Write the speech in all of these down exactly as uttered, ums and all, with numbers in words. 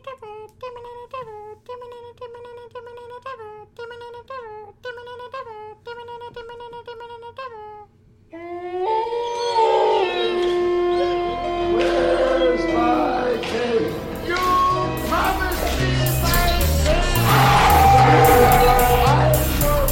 Where's my cake? You promised me my cake! I'm your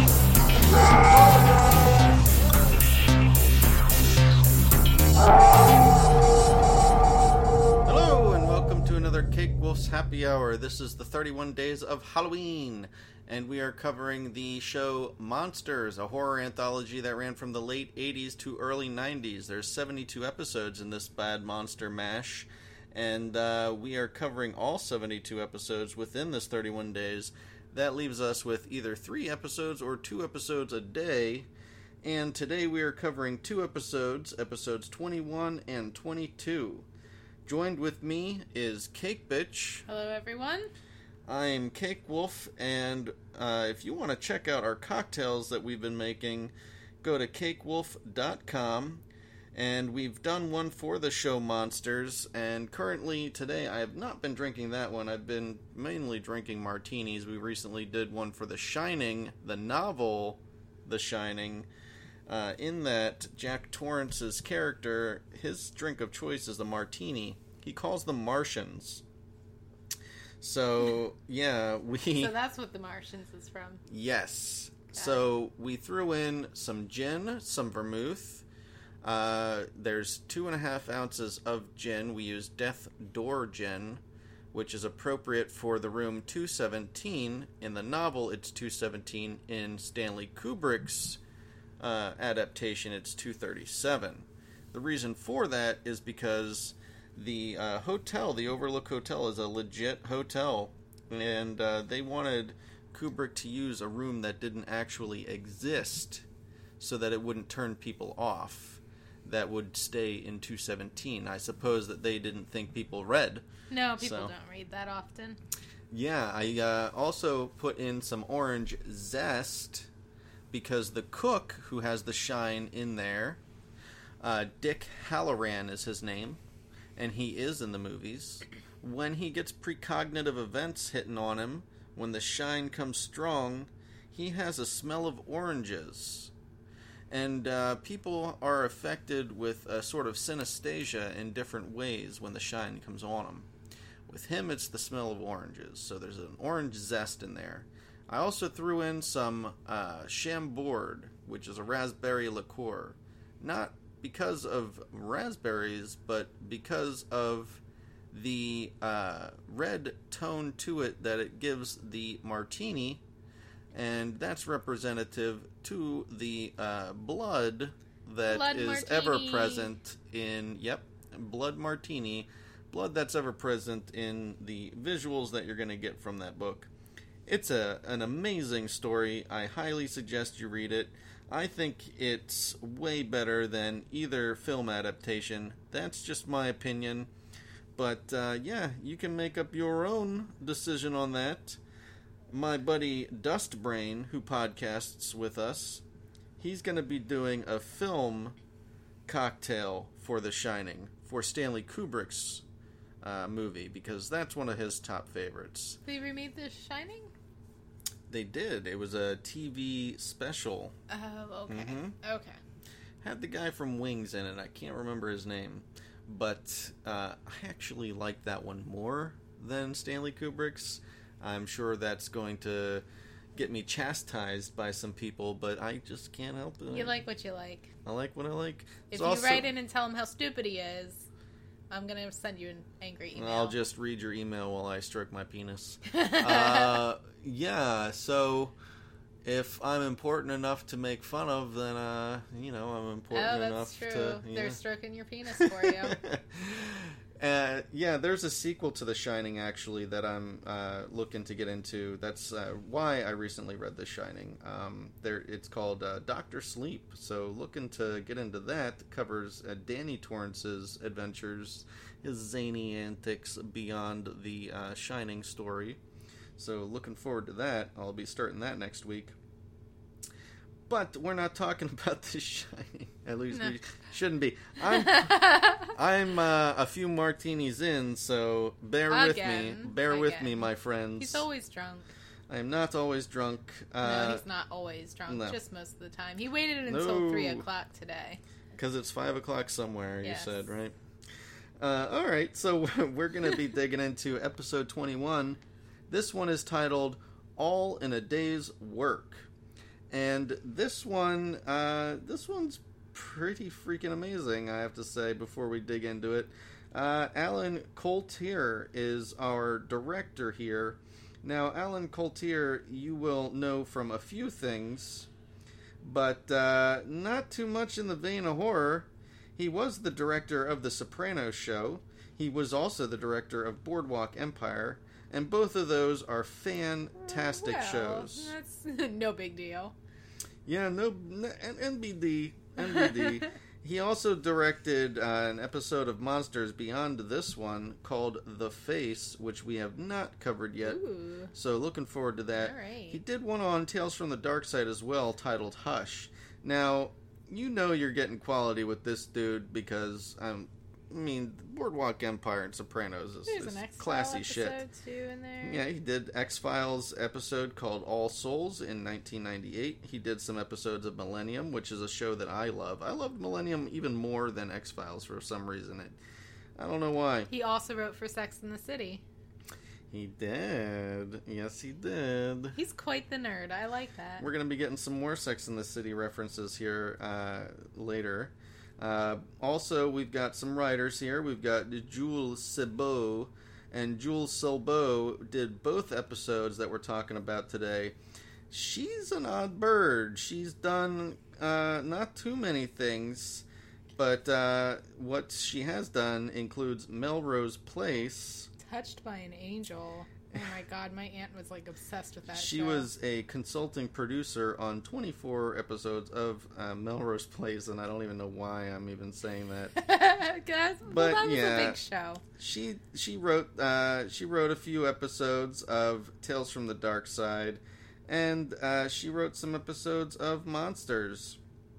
Hello and welcome to another Cake Wolf's Happy Hour. This is the thirty-one Days of Halloween, and we are covering the show Monsters, a horror anthology that ran from the late eighties to early nineties. There's seventy-two episodes in this bad monster mash, and uh, we are covering all seventy-two episodes within this thirty-one days. That leaves us with either three episodes or two episodes a day. And today we are covering two episodes, episodes twenty-one and twenty-two. Joined with me is Cake Bitch. Hello, everyone. I'm Cake Wolf, and uh, if you want to check out our cocktails that we've been making, go to cake wolf dot com. And we've done one for the show Monsters, and currently today I have not been drinking that one. I've been mainly drinking martinis. We recently did one for The Shining, the novel The Shining. Uh, in that, Jack Torrance's character, his drink of choice is the martini. He calls them Martians. So, yeah, we... So that's what the Martians is from. Yes. Got So it. We threw in some gin, some vermouth. Uh, there's two and a half ounces of gin. We use Death Door gin, which is appropriate for the room two seventeen. In the novel, it's two seventeen. In Stanley Kubrick's uh, adaptation, it's two thirty-seven. The reason for that is because the uh, hotel, the Overlook Hotel, is a legit hotel, and uh, they wanted Kubrick to use a room that didn't actually exist so that it wouldn't turn people off that would stay in two seventeen. I suppose that they didn't think people read. No, people so. don't read that often. Yeah, I uh, also put in some orange zest because the cook who has the shine in there, uh, Dick Halloran is his name, and he is in the movies. When he gets precognitive events hitting on him, when the shine comes strong, he has a smell of oranges. And uh, people are affected with a sort of synesthesia in different ways when the shine comes on them. With him, it's the smell of oranges, so there's an orange zest in there. I also threw in some uh, Chambord, which is a raspberry liqueur. Not because of raspberries, but because of the uh, red tone to it that it gives the martini, and that's representative to the uh, blood that Blood is martini. ever present in, yep, blood martini, blood that's ever present in the visuals that you're going to get from that book. It's a an amazing story. I highly suggest you read it. I think it's way better than either film adaptation. That's just my opinion. But, uh, yeah, you can make up your own decision on that. My buddy Dustbrain, who podcasts with us, he's going to be doing a film cocktail for The Shining, for Stanley Kubrick's uh, movie, because that's one of his top favorites. They remade The Shining? They did. It was a T V special. Oh, okay. Mm-hmm. Okay. Had the guy from Wings in it. I can't remember his name. But uh, I actually like that one more than Stanley Kubrick's. I'm sure that's going to get me chastised by some people, but I just can't help it. You like what you like. I like what I like. If It's you also, write in and tell him how stupid he is, I'm going to send you an angry email. I'll just read your email while I stroke my penis. uh, yeah, so if I'm important enough to make fun of, then, uh, you know, I'm important oh, that's enough true. to... Yeah. They're stroking your penis for you. Uh, yeah, there's a sequel to The Shining, actually, that I'm uh, looking to get into. That's uh, why I recently read The Shining. Um, there, it's called uh, Doctor Sleep, so looking to get into that. It covers uh, Danny Torrance's adventures, his zany antics beyond the uh, Shining story. So looking forward to that. I'll be starting that next week. but we're not talking about The Shining. At least No. we shouldn't be. I'm, I'm uh, a few martinis in, so bear with me. Again. Bear with Again. me, my friends. He's always drunk. I am not always drunk. Uh, no, he's not always drunk. no. Just most of the time. He waited until No. three o'clock today. Because it's five o'clock somewhere, you Yes. said, right? Uh, all right, so we're going to be digging into episode twenty-one. This one is titled All in a Day's Work. And this one, uh, this one's pretty freaking amazing, I have to say, before we dig into it. Uh, Alan Coltier is our director here. Now, Alan Coltier, you will know from a few things, but uh, not too much in the vein of horror. He was the director of The Sopranos show. He was also the director of Boardwalk Empire, and both of those are fantastic well, shows. That's no big deal. Yeah, no, n- N B D, N B D. He also directed uh, an episode of Monsters beyond this one called The Face, which we have not covered yet. Ooh. So looking forward to that. All right. He did one on Tales from the Dark Side as well, titled Hush. Now, you know you're getting quality with this dude because, um, I mean, Boardwalk Empire and Sopranos is, There's is an X-File classy episode shit. too in there. Yeah, he did X-Files episode called All Souls in nineteen ninety-eight. He did some episodes of Millennium, which is a show that I love. I loved Millennium even more than X-Files for some reason. It, I don't know why. He also wrote for Sex and the City. He did. Yes, he did. He's quite the nerd. I like that. We're going to be getting some more Sex and the City references here uh, later. Uh, also, we've got some writers here. We've got Jules Sebeau, and Jules Sebeau did both episodes that we're talking about today. She's an odd bird. She's done uh, not too many things, but uh, what she has done includes Melrose Place. Touched by an Angel. Oh my god, my aunt was like obsessed with that She show. was a consulting producer on twenty-four episodes of uh, Melrose Place, and I don't even know why I'm even saying that. Guys, But, well, that was yeah. a big show. She she wrote uh, she wrote a few episodes of Tales from the Dark Side, and uh, she wrote some episodes of Monsters.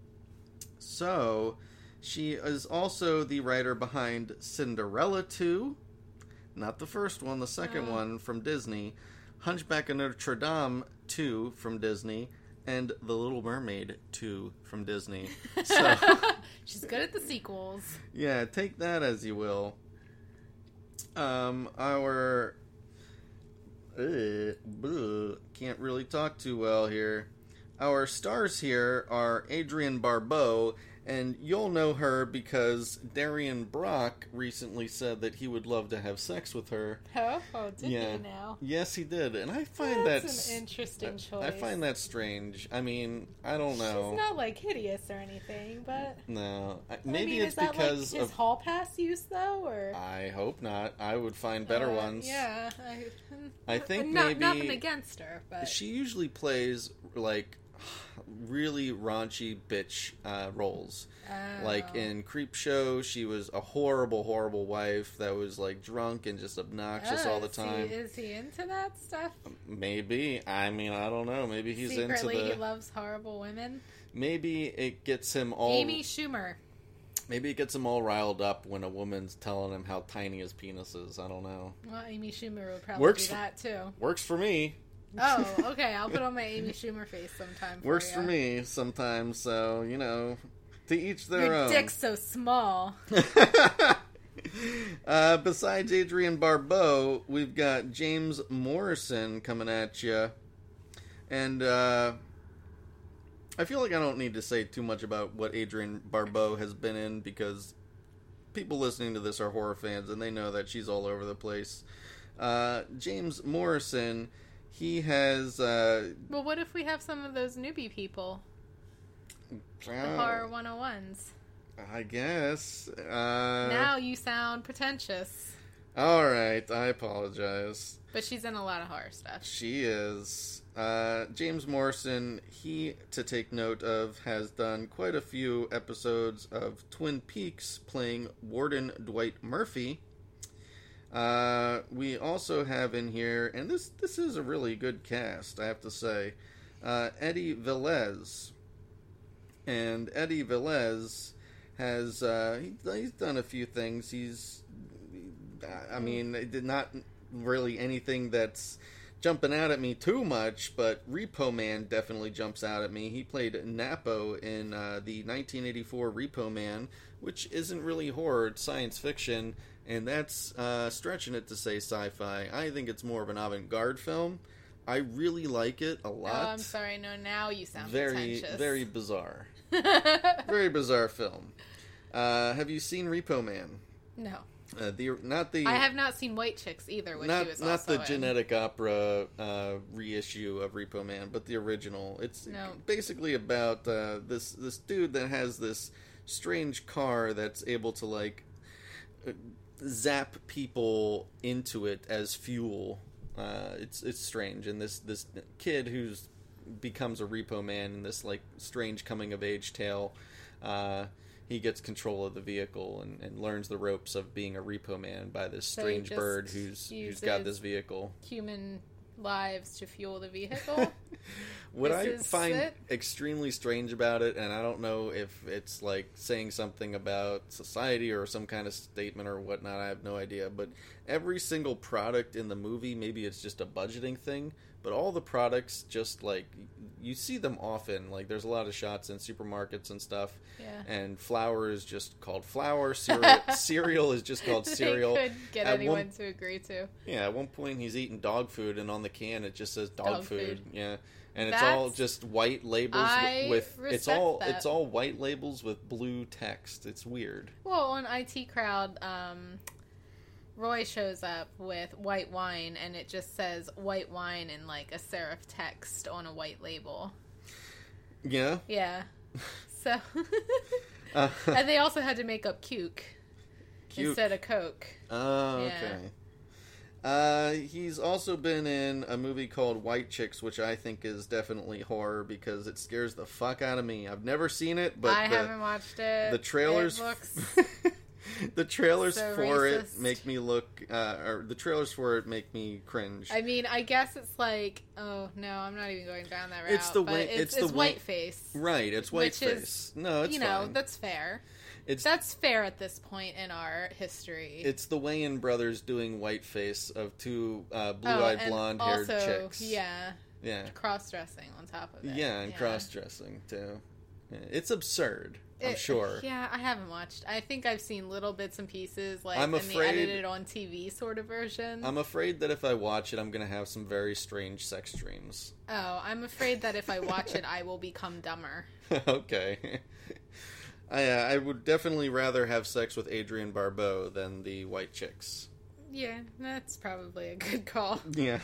So she is also the writer behind Cinderella two. Not the first one, the second Oh. one from Disney. Hunchback of Notre Dame two from Disney. And The Little Mermaid two from Disney. So, She's good at the sequels. yeah, take that as you will. Um, our... Uh, bleh, can't really talk too well here. Our stars here are Adrienne Barbeau, and you'll know her because Darian Brock recently said that he would love to have sex with her. Oh, oh did Yeah. he now? Yes, he did, and I find That's that's an interesting choice. I find that strange. I mean, I don't know. She's not like hideous or anything, but No, I- I maybe mean, it's is that because like his of. hall pass use though, or I hope not. I would find better Uh, ones. Yeah, I, I think not, maybe nothing against her, but She usually plays like really raunchy bitch uh, roles. Like Oh. in Creep Show, she was a horrible, horrible wife that was like drunk and just obnoxious Oh, all the is he- time. Is he into that stuff? Maybe. I mean, I don't know. Maybe he's Secretly, into he the. loves horrible women. Maybe it gets him all. Amy Schumer. Maybe it gets him all riled up when a woman's telling him how tiny his penis is. I don't know. Well, Amy Schumer would probably Works do for- that too. Works for me. Oh, okay. I'll put on my Amy Schumer face sometime. For Works ya. for me sometimes. So you know, to each their Your own. dick's so small. uh, besides Adrienne Barbeau, we've got James Morrison coming at you. And uh, I feel like I don't need to say too much about what Adrienne Barbeau has been in because people listening to this are horror fans and they know that she's all over the place. Uh, James Morrison, he has... Uh, Well, what if we have some of those newbie people? The uh, horror one oh ones. I guess. Uh, Now you sound pretentious. All right, I apologize. But she's in a lot of horror stuff. She is. Uh, James Morrison, he, to take note of, has done quite a few episodes of Twin Peaks playing Warden Dwight Murphy. Uh, we also have in here, and this, this is a really good cast, I have to say, uh, Eddie Velez. And Eddie Velez has uh, he, he's done a few things. He's, I mean, it did not really anything that's jumping out at me too much, but Repo Man definitely jumps out at me. He played Napo in uh, the nineteen eighty-four Repo Man, which isn't really horror, it's science fiction, and that's uh, stretching it to say sci-fi. I think it's more of an avant-garde film. I really like it a lot. Oh, I'm sorry. No, now you sound very, pretentious. very bizarre. Very bizarre film. Uh, have you seen Repo Man? No. Uh, the not the I have not seen White Chicks either, which not he was not also the in. Genetic Opera uh, reissue of Repo Man, but the original. It's No. basically about uh, this this dude that has this strange car that's able to like uh, zap people into it as fuel. Uh, it's it's strange, and this this kid who's becomes a Repo Man in this like strange coming of age tale. Uh, he gets control of the vehicle and, and learns the ropes of being a Repo Man by this So he strange just bird who's who's got this vehicle. Human lives to fuel the vehicle. What This I is find it? extremely strange about it, and I don't know if it's like saying something about society or some kind of statement or whatnot, I have no idea, but every single product in the movie, maybe it's just a budgeting thing, but all the products just like, you see them often, like there's a lot of shots in supermarkets and stuff, Yeah. and flour is just called flour, cereal, cereal is just called cereal. They could get At anyone one- to agree to. Yeah, at one point he's eating dog food, and on the can it just says dog, Dog food. food. Yeah, and it's all That's- just white labels I with. It's respect all that. it's all white labels with blue text. It's weird. Well, on I T Crowd, um, Roy shows up with white wine, and it just says white wine in like a serif text on a white label. Yeah. Yeah. So, Uh, and they also had to make up Cuke Cuke. instead of Coke. Oh, Yeah. okay. Uh, he's also been in a movie called White Chicks, which I think is definitely horror because it scares the fuck out of me. I've never seen it, but I the, haven't watched it. the trailers It looks the trailers so for racist. it make me look uh, or the trailers for it make me cringe. I mean, I guess it's like, oh no, I'm not even going down that route. It's the but way- it's, it's it's, the way- white face, Right, it's which whiteface. is, No, it's you know, fine. that's fair. It's That's fair at this point in our history. it's the Wayans brothers doing whiteface of two uh, Oh, blue-eyed, and blonde-haired also, chicks. Yeah, yeah, cross-dressing on top of it. yeah, and cross-dressing too. Yeah, it's absurd. I'm It- sure. Yeah, I haven't watched. I think I've seen little bits and pieces, like I'm in afraid- the edited on T V sort of version. I'm afraid that if I watch it, I'm going to have some very strange sex dreams. oh, I'm afraid that if I watch it, I will become dumber. Okay. I, uh, I would definitely rather have sex with Adrienne Barbeau than the white chicks. Yeah, that's probably a good call. Yeah.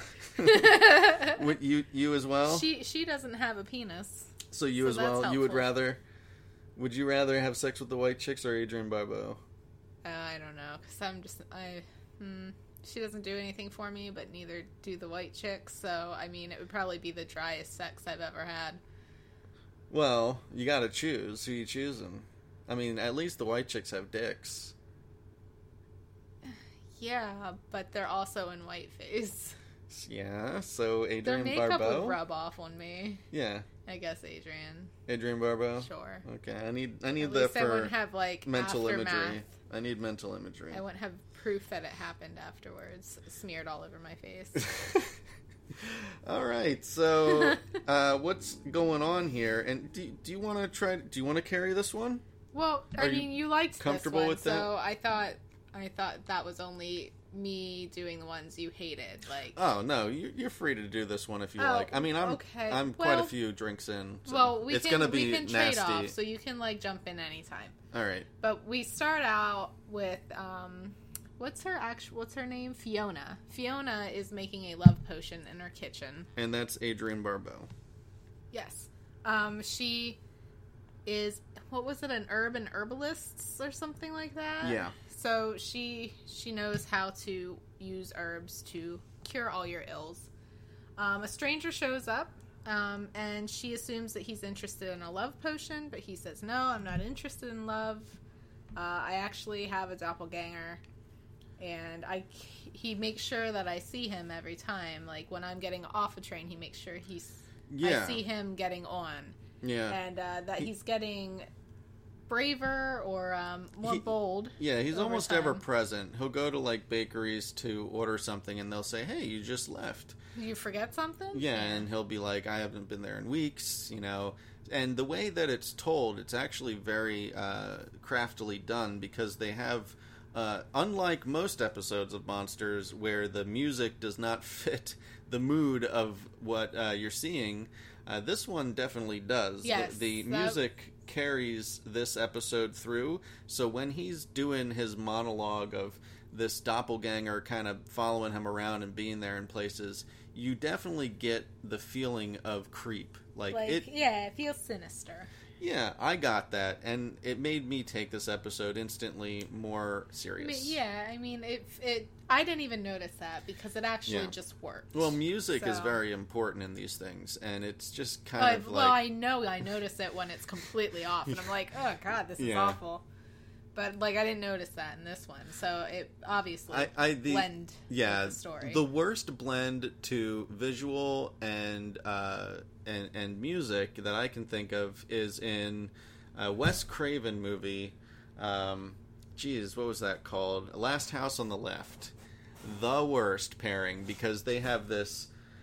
Would you you as well? She she doesn't have a penis. so you so as that's well. You would helpful. rather. Would you rather have sex with the white chicks or Adrienne Barbeau? Uh, I don't know, because I'm just I. Hmm, she doesn't do anything for me, but neither do the white chicks. So I mean, it would probably be the driest sex I've ever had. Well, you got to choose. Who you choosing? I mean, at least the white chicks have dicks. Yeah, but they're also in whiteface. Yeah. So Their Adrienne makeup Barbeau. would rub off on me. Yeah. I guess Adrian. Adrienne Barbeau. Sure. Okay. I need I need At that least I for wouldn't have like mental aftermath. imagery. I need mental imagery. I wouldn't have proof that it happened afterwards, smeared all over my face. All right. So, uh, what's going on here? And do do you want to try? Do you want to carry this one? Well, I Are you mean, you liked comfortable this one, with that? so I thought I thought that was only me doing the ones you hated. Like, Oh no, you- you're free to do this one if you Oh, like. I mean, I'm okay. I'm quite a Well- few drinks in. So well, we it's can gonna be we can trade nasty. off, so you can like jump in anytime. All right. But we start out with um, what's her actual what's her name? Fiona. Fiona is making a love potion in her kitchen. And that's Adrienne Barbeau. Yes. Um, she is, what was it, an urban herbalist or something like that? Yeah. So she she knows how to use herbs to cure all your ills. Um, a stranger shows up, um, and she assumes that he's interested in a love potion, but he says, no, I'm not interested in love. Uh, I actually have a doppelganger, and I, he makes sure that I see him every time. Like, when I'm getting off a train, he makes sure he's Yeah. I see him getting on. Yeah. and uh, that He- he's getting braver or um, more He- bold. Yeah, he's over almost time. ever present. He'll go to like bakeries to order something, and they'll say, "Hey, you just left." Did you forget something? Yeah, and he'll be like, "I haven't been there in weeks," you know. And the way that it's told, it's actually very uh, craftily done because they have, uh, unlike most episodes of Monsters, where the music does not fit the mood of what uh, you're seeing. Uh, this one definitely does. Yes, the, the that- music carries this episode through. So when he's doing his monologue of this doppelganger kind of following him around and being there in places, you definitely get the feeling of creep. Like, Like, it, yeah, it feels sinister. yeah, I got that, and it made me take this episode instantly more I serious. mean, yeah, I mean, it, it. I didn't even notice that because it actually Yeah. just worked. Well, music is So- very important in these things, and it's just kind I, of like... well, I know I notice it when it's completely off, and I'm like, oh god, this is Yeah. awful. But like, I didn't notice that in this one, so it obviously I, I the blend yeah with the story. the worst blend to visual and uh, and and music that I can think of is in a Wes Craven movie. Um, geez, what was that called? Last House on the Left. The worst pairing because they have this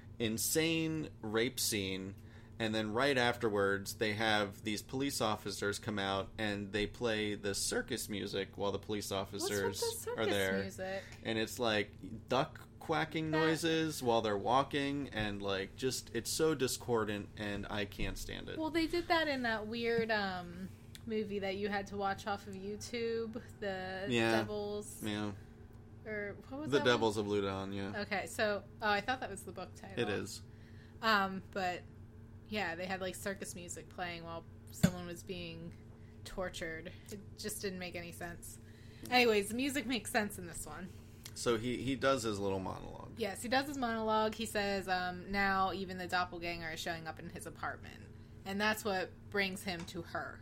insane rape scene. And then right afterwards, they have these police officers come out and they play the circus music while the police officers What's with the are circus there. music? And it's like duck quacking That- noises while they're walking, and like just it's so discordant, and I can't stand it. Well, they did that in that weird um, movie that you had to watch off of YouTube, the Yeah. Devils, yeah, or what was the that Devils of Ludon. Yeah, one? Okay, so oh, I thought that was the book title. it is. Um, but yeah, they had like circus music playing while someone was being tortured. It just didn't make any sense. Anyways, the music makes sense in this one. So he he does his little monologue. Yes, he does his monologue. He says, um, now even the doppelganger is showing up in his apartment. And that's what brings him to her.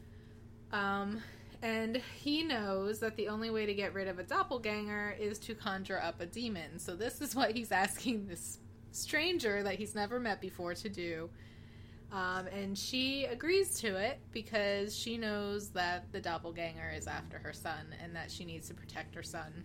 Um, and he knows that the only way to get rid of a doppelganger is to conjure up a demon. So this is what he's asking this stranger that he's never met before to do. Um, and she agrees to it because she knows that the doppelganger is after her son and that she needs to protect her son.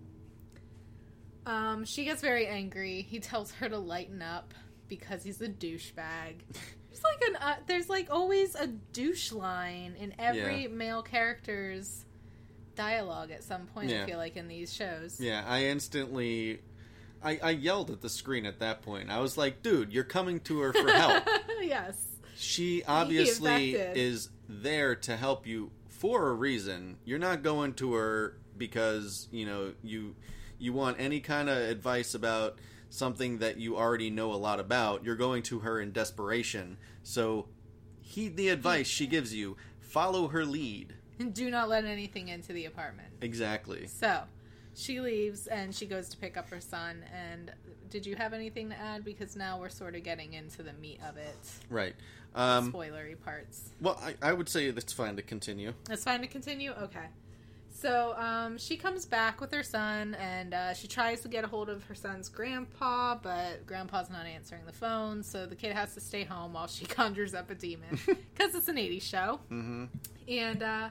Um, she gets very angry. He tells her to lighten up because he's a douchebag. There's like an uh, there's like always a douche line in every Yeah. male character's dialogue at some point. Yeah. I feel like in these shows. Yeah, I instantly, I, I yelled at the screen at that point. I was like, "Dude, you're coming to her for help." Yes. She obviously affected. is there to help you for a reason. You're not going to her because, you know, you you want any kind of advice about something that you already know a lot about. You're going to her in desperation. So heed the advice she gives you. Follow her lead. And do not let anything into the apartment. Exactly. So, she leaves and she goes to pick up her son. And did you have anything to add? Because now we're sort of getting into the meat of it. Right. Um, Spoilery parts. well, I, I would say that's fine to continue. It's fine to continue? Okay. So, um, she comes back with her son, and uh, she tries to get a hold of her son's grandpa, but grandpa's not answering the phone, so the kid has to stay home while she conjures up a demon. Because it's an eighties show. Mm-hmm. And, uh,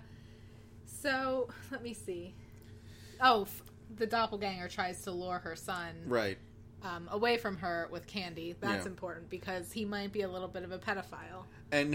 so, let me see. Oh, f- the doppelganger tries to lure her son Right. um, away from her with candy. That's Yeah. important, because he might be a little bit of a pedophile. And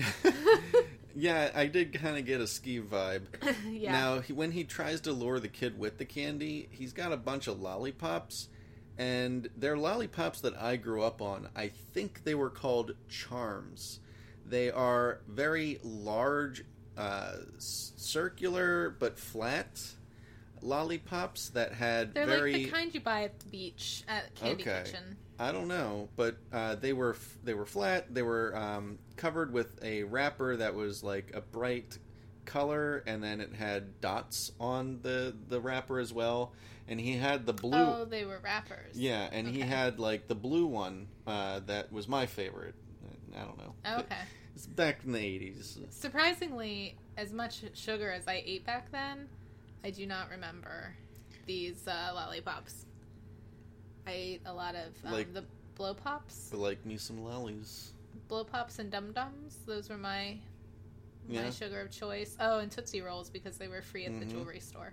yeah, I did kind of get a Ski vibe. Yeah. Now, he, when he tries to lure the kid with the candy, he's got a bunch of lollipops, and they're lollipops that I grew up on. I think they were called Charms. They are very large, uh, s- circular but flat lollipops that had They're very. like the kind you buy at the beach at Candy Okay. Kitchen. I don't know, but uh, they were f- they were flat. They were um, covered with a wrapper that was like a bright color, and then it had dots on the the wrapper as well. And he had the blue. Oh, they were wrappers. Yeah, and he Okay. had like the blue one uh, that was my favorite. I don't know. Oh, okay. It's back in the eighties. Surprisingly, as much sugar as I ate back then, I do not remember these uh, lollipops. I ate a lot of um, Like- the blow pops. But like me some lollies. Blow Pops and Dum Dums. Those were my my Yeah. sugar of choice. Oh, and Tootsie Rolls because they were free at the Mhm. jewelry store.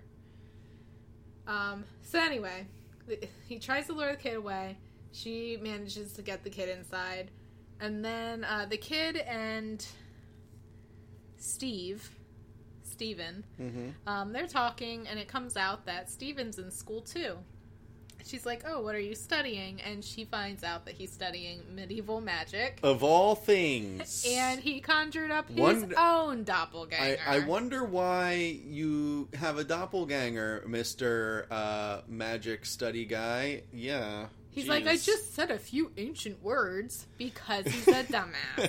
Um. So anyway, the- he tries to lure the kid away. She manages to get the kid inside, and then uh, the kid and Steve, Steven, Mm-hmm. um, they're talking, and it comes out that Steven's in school too. She's like, "Oh, what are you studying?" And she finds out that he's studying medieval magic. Of all things. And he conjured up his One- own I, doppelganger. I wonder why you have a doppelganger, Mister Uh, magic study guy. Yeah. He's like, I Jeez. just said a few ancient words because he's a dumbass.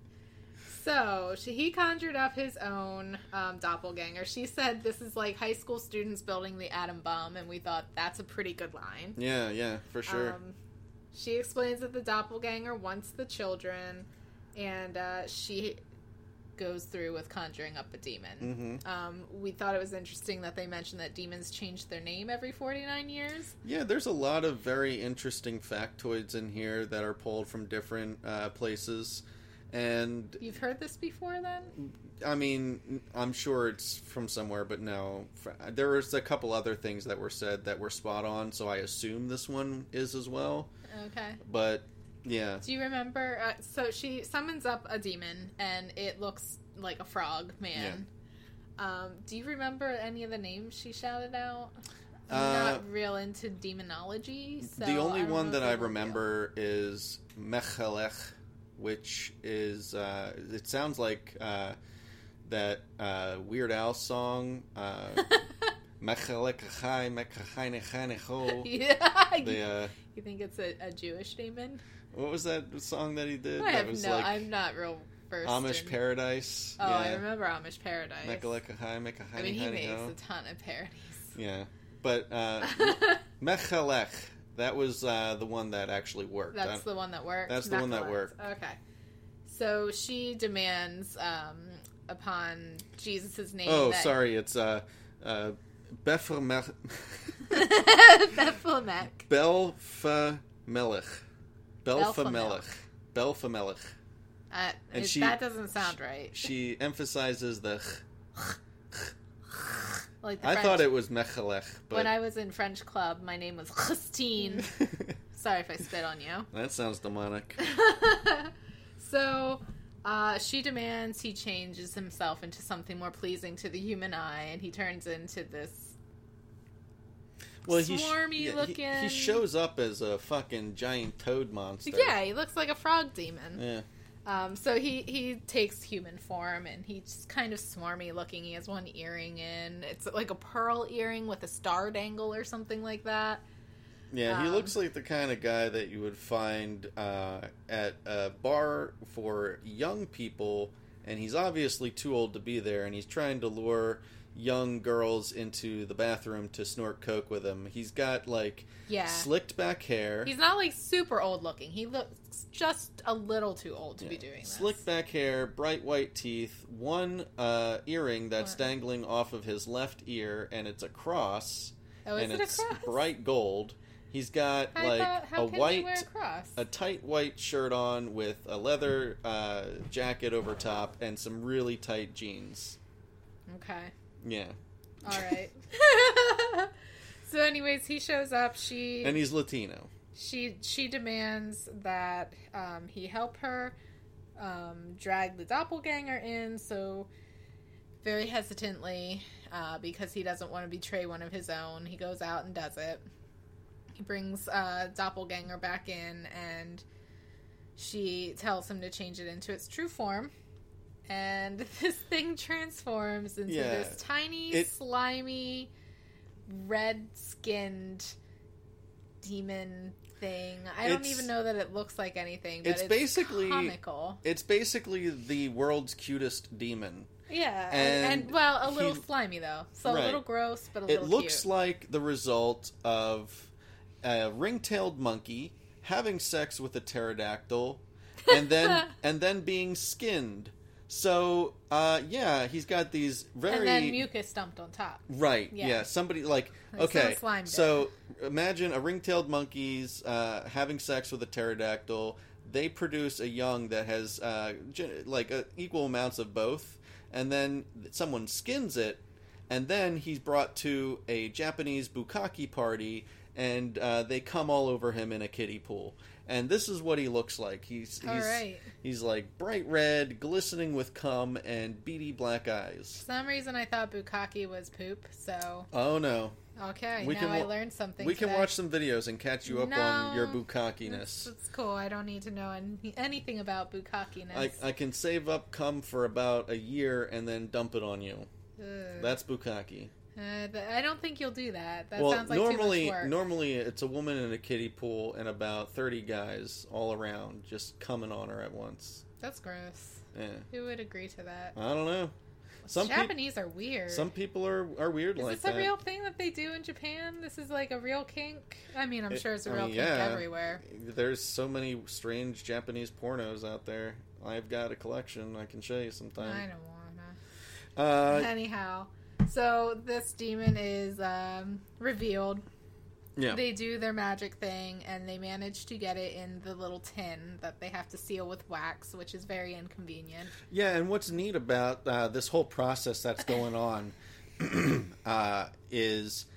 So she, he conjured up his own um, doppelganger. She said this is like high school students building the atom bomb, and we thought that's a pretty good line. Yeah, yeah, for sure. Um, she explains that the doppelganger wants the children, and uh, she goes through with conjuring up a demon. hmm Um, we thought it was interesting that they mentioned that demons change their name every forty-nine years. Yeah, there's a lot of very interesting factoids in here that are pulled from different uh, places. And, You've heard this before, then? I mean, I'm sure it's from somewhere, but no. There was a couple other things that were said that were spot on, so I assume this one is as well. Okay. But, yeah. Do you remember? Uh, so she summons up a demon, and it looks like a frog man. Um, do you remember any of the names she shouted out? I'm Uh, not real into demonology. So the only I don't one know that if I it will be- remember is Mechalech, which is, uh, it sounds like uh, that uh, Weird Al song, uh, Mechalech Achai, Mechachai Nechanecho. Yeah. The, uh, You think it's a, a Jewish demon? what was that song that he did? I that have was no. like I'm not real versed. Amish in... Paradise. Oh, yeah. I remember Amish Paradise. Mechalech Achai, Mechachai I mean, he makes Nechanecho. a ton of parodies. Yeah. But uh, Mechalech, that was uh, the one that actually worked. That's I- the one that worked. That's the one that Mechaleth. worked. Okay. So she demands, um, upon Jesus' name. Oh, that... sorry, it's uh, uh, Bephalmech. Bethlehem. Belfamelech. Belfamelech. Belfamelech. Uh, And it- she- that doesn't sound right. She emphasizes the. Like the I French... thought it was Mechalech, but When I was in French club, my name was Christine. Sorry if I spit on you. that sounds demonic. So, uh, she demands he changes himself into something more pleasing to the human eye, and he turns into this Well, he sh- swarmy yeah, he- looking. He, shows up as a fucking giant toad monster. Yeah, he looks like a frog demon. Yeah. Um, so he, he takes human form, and he's kind of swarmy looking. He has one earring in. It's like a pearl earring with a star dangle or something like that. Yeah, he Um, looks like the kind of guy that you would find uh, at a bar for young people, and he's obviously too old to be there, and he's trying to lure young girls into the bathroom to snort coke with him. He's got, like, Yeah. slicked back hair. He's not like super old looking. He looks just a little too old to be Yeah. doing this. Slicked back hair, bright white teeth, one uh, earring that's What? dangling off of his left ear, and it's a cross, Oh, is and it a it's cross? bright gold. He's got, I like, thought, how a can white... he wear a cross? a tight white shirt on with a leather uh, jacket over top and some really tight jeans. Okay. Yeah. All right. So, anyways, he shows up. She And he's Latino. she she demands that um, he help her um, drag the doppelganger in. So, very hesitantly, uh, because he doesn't want to betray one of his own, he goes out and does it. He brings uh, doppelganger back in, and she tells him to change it into its true form. And this thing transforms into Yeah. this tiny, It- slimy, red-skinned demon thing. I don't It's- even know that it looks like anything, but it's it's, basically- comical. It's basically the world's cutest demon. Yeah, and, and and, well, a little he- slimy though, so Right. a little gross, but a It little looks cute. like the result of a ring-tailed monkey having sex with a pterodactyl and then and then being skinned. So, uh, yeah, he's got these very... And then mucus dumped on top. Right. Yeah. Yeah. Somebody like Like okay. some slime So imagine a ring-tailed monkey's uh, having sex with a pterodactyl. they produce a young that has uh, gen- like uh, equal amounts of both, and then someone skins it, and then he's brought to a Japanese bukkake party, and uh, they come all over him in a kiddie pool. And this is what he looks like. He's he's, All right. he's like bright red, glistening with cum, and beady black eyes. For some reason, I thought bukkake was poop. So Oh no. okay, We now can I wa- learned something. We can today. watch some videos and catch you up No, on your That's, bukkake-ness. that's cool. I don't need to know any, anything about bukkake-ness. I, I can save up cum for about a year and then dump it on you. Ugh. That's bukkake. Uh, th- I don't think you'll do that. That well, sounds like normally, too much work. normally it's a woman in a kiddie pool and about thirty guys all around just coming on her at once. That's gross. Yeah. Who would agree to that? I don't know. Some peop- Japanese are weird. Some people are, are weird Is like this that. a real thing that they do in Japan? This is like a real kink? I mean, I'm It- sure it's a I real mean, kink yeah. everywhere. There's so many strange Japanese pornos out there. I've got a collection I can show you sometime. I don't wanna. Uh, Anyhow, so this demon is um, revealed. yeah. They do their magic thing, and they manage to get it in the little tin that they have to seal with wax, which is very inconvenient. Yeah, and what's neat about uh, this whole process that's going on uh, is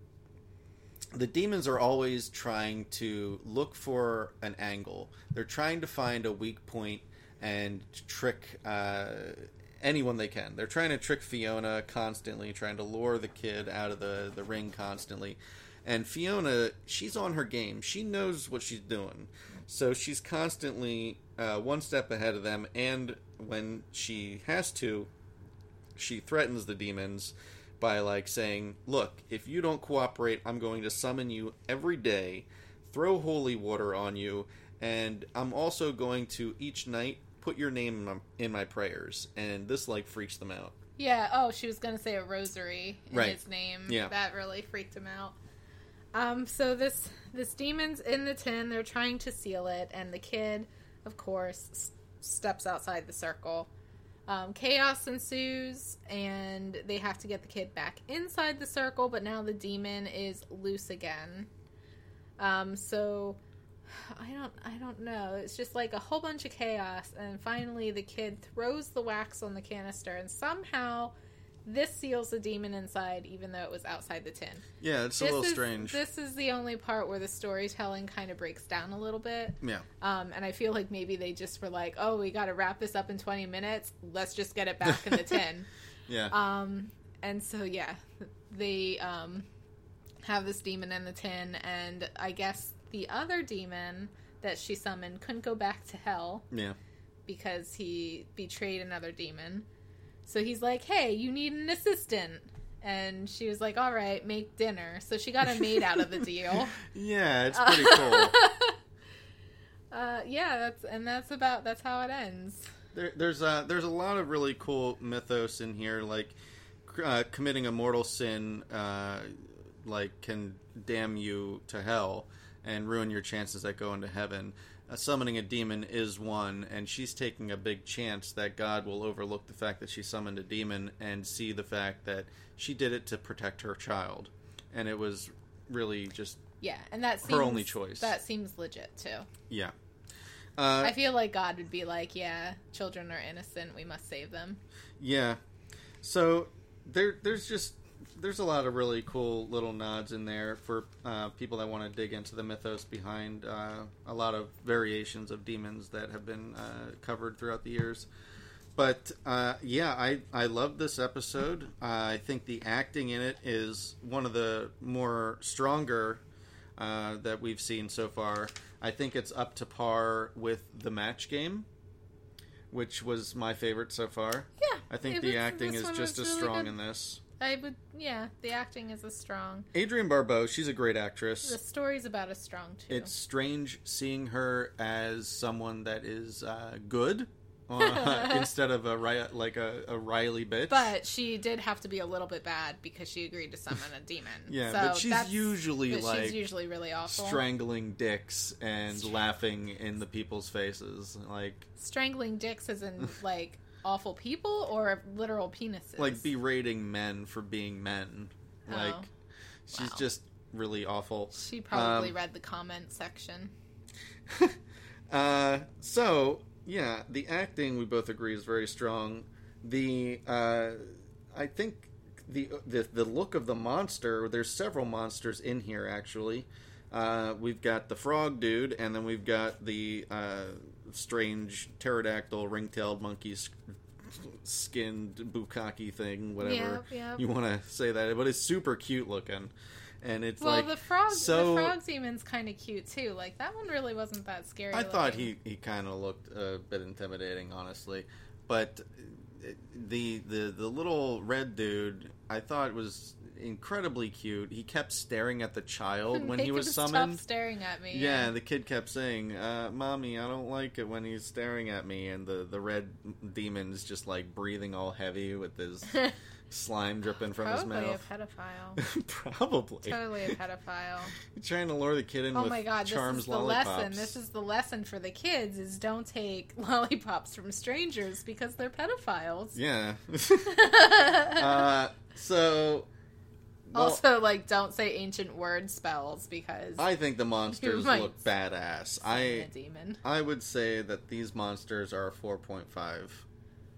the demons are always trying to look for an angle. They're trying to find a weak point and trick uh, anyone they can. They're trying to trick Fiona constantly, trying to lure the kid out of the, the ring constantly. And Fiona, she's on her game. She knows what she's doing. So she's constantly uh, one step ahead of them, and when she has to, she threatens the demons by, like, saying, look, if you don't cooperate, I'm going to summon you every day, throw holy water on you, and I'm also going to, each night, put your name in my, in my prayers. And this, like, freaks them out. Yeah, oh, she was going to say a rosary in Right. his name. Yeah. That really freaked him out. Um, so this this demon's in the tin. They're trying to seal it, and the kid, of course, s- steps outside the circle. Um, chaos ensues, and they have to get the kid back inside the circle, but now the demon is loose again. Um, so I don't I don't know. It's just like a whole bunch of chaos, and finally the kid throws the wax on the canister, and somehow this seals the demon inside, even though it was outside the tin. Yeah, it's a This little is- strange. This is the only part where the storytelling kind of breaks down a little bit. Yeah. Um, and I feel like maybe they just were like, oh, we got to wrap this up in twenty minutes. Let's just get it back in the tin. Yeah. Um, and so, yeah, they um, have this demon in the tin. And I guess the other demon that she summoned couldn't go back to hell yeah. because he betrayed another demon. So he's like, hey, you need an assistant. And she was like, all right, make dinner. So she got a maid out of the deal. Yeah, it's pretty cool. Uh, yeah, that's and that's about that's how it ends. There, there's a there's a lot of really cool mythos in here, like uh, committing a mortal sin, uh, like can damn you to hell and ruin your chances at going to heaven. Uh, summoning a demon is one, and she's taking a big chance that God will overlook the fact that she summoned a demon and see the fact that she did it to protect her child, and it was really just Yeah, and that seems, her only choice. That seems legit too. yeah. Uh, I feel like God would be like, yeah, children are innocent, we must save them. Yeah. So there, there's just there's a lot of really cool little nods in there for uh, people that want to dig into the mythos behind uh, a lot of variations of demons that have been uh, covered throughout the years. But uh, yeah, I I love this episode. Uh, I think the acting in it is one of the more stronger uh, that we've seen so far. I think it's up to par with the Match Game, which was my favorite so far. Yeah, I think it the was- acting this is one just was as really strong good. in this. I would, yeah, the acting is as strong. Adrienne Barbeau, she's a great actress. The story's about as strong too. It's strange seeing her as someone that is uh, good uh, instead of a ri- like a, a Riley bitch. But she did have to be a little bit bad because she agreed to summon a demon. Yeah, so but she's that's- usually, but like, she's usually really awful. strangling dicks and laughing in the people's faces, like Strangling dicks as in like awful people or literal penises. like berating men for being men. Like Oh. she's Wow. just really awful. She probably Um, read the comment section. Uh, so, yeah, the acting, we both agree, is very strong. The, uh, I think the, the the look of the monster, there's several monsters in here, actually. Uh, we've got the frog dude, and then we've got the uh, strange pterodactyl, ring-tailed monkey skinned bukkake thing, whatever Yep, yep. you want to say that. But it's super cute looking. And it's Well, like the frog, so, the frog demon's kind of cute too. Like that one really wasn't that scary. I thought looking. he, he kind of looked a bit intimidating, honestly. But the the the little red dude, I thought was incredibly cute. He kept staring at the child when Make he was him summoned. Stop staring at me. Yeah, the kid kept saying, uh, "Mommy, I don't like it when he's staring at me." And the the red demon's just like breathing all heavy with his slime dripping from Probably his mouth. a pedophile. Probably. Totally a pedophile. Trying to lure the kid in Oh with my god, this Charms is the lollipops. lesson. This is the lesson for the kids: is don't take lollipops from strangers because they're pedophiles. Yeah. uh, so. Well, Also, like, don't say ancient word spells because I think the monsters might look badass. summon a I demon. I would say that these monsters are a four point five.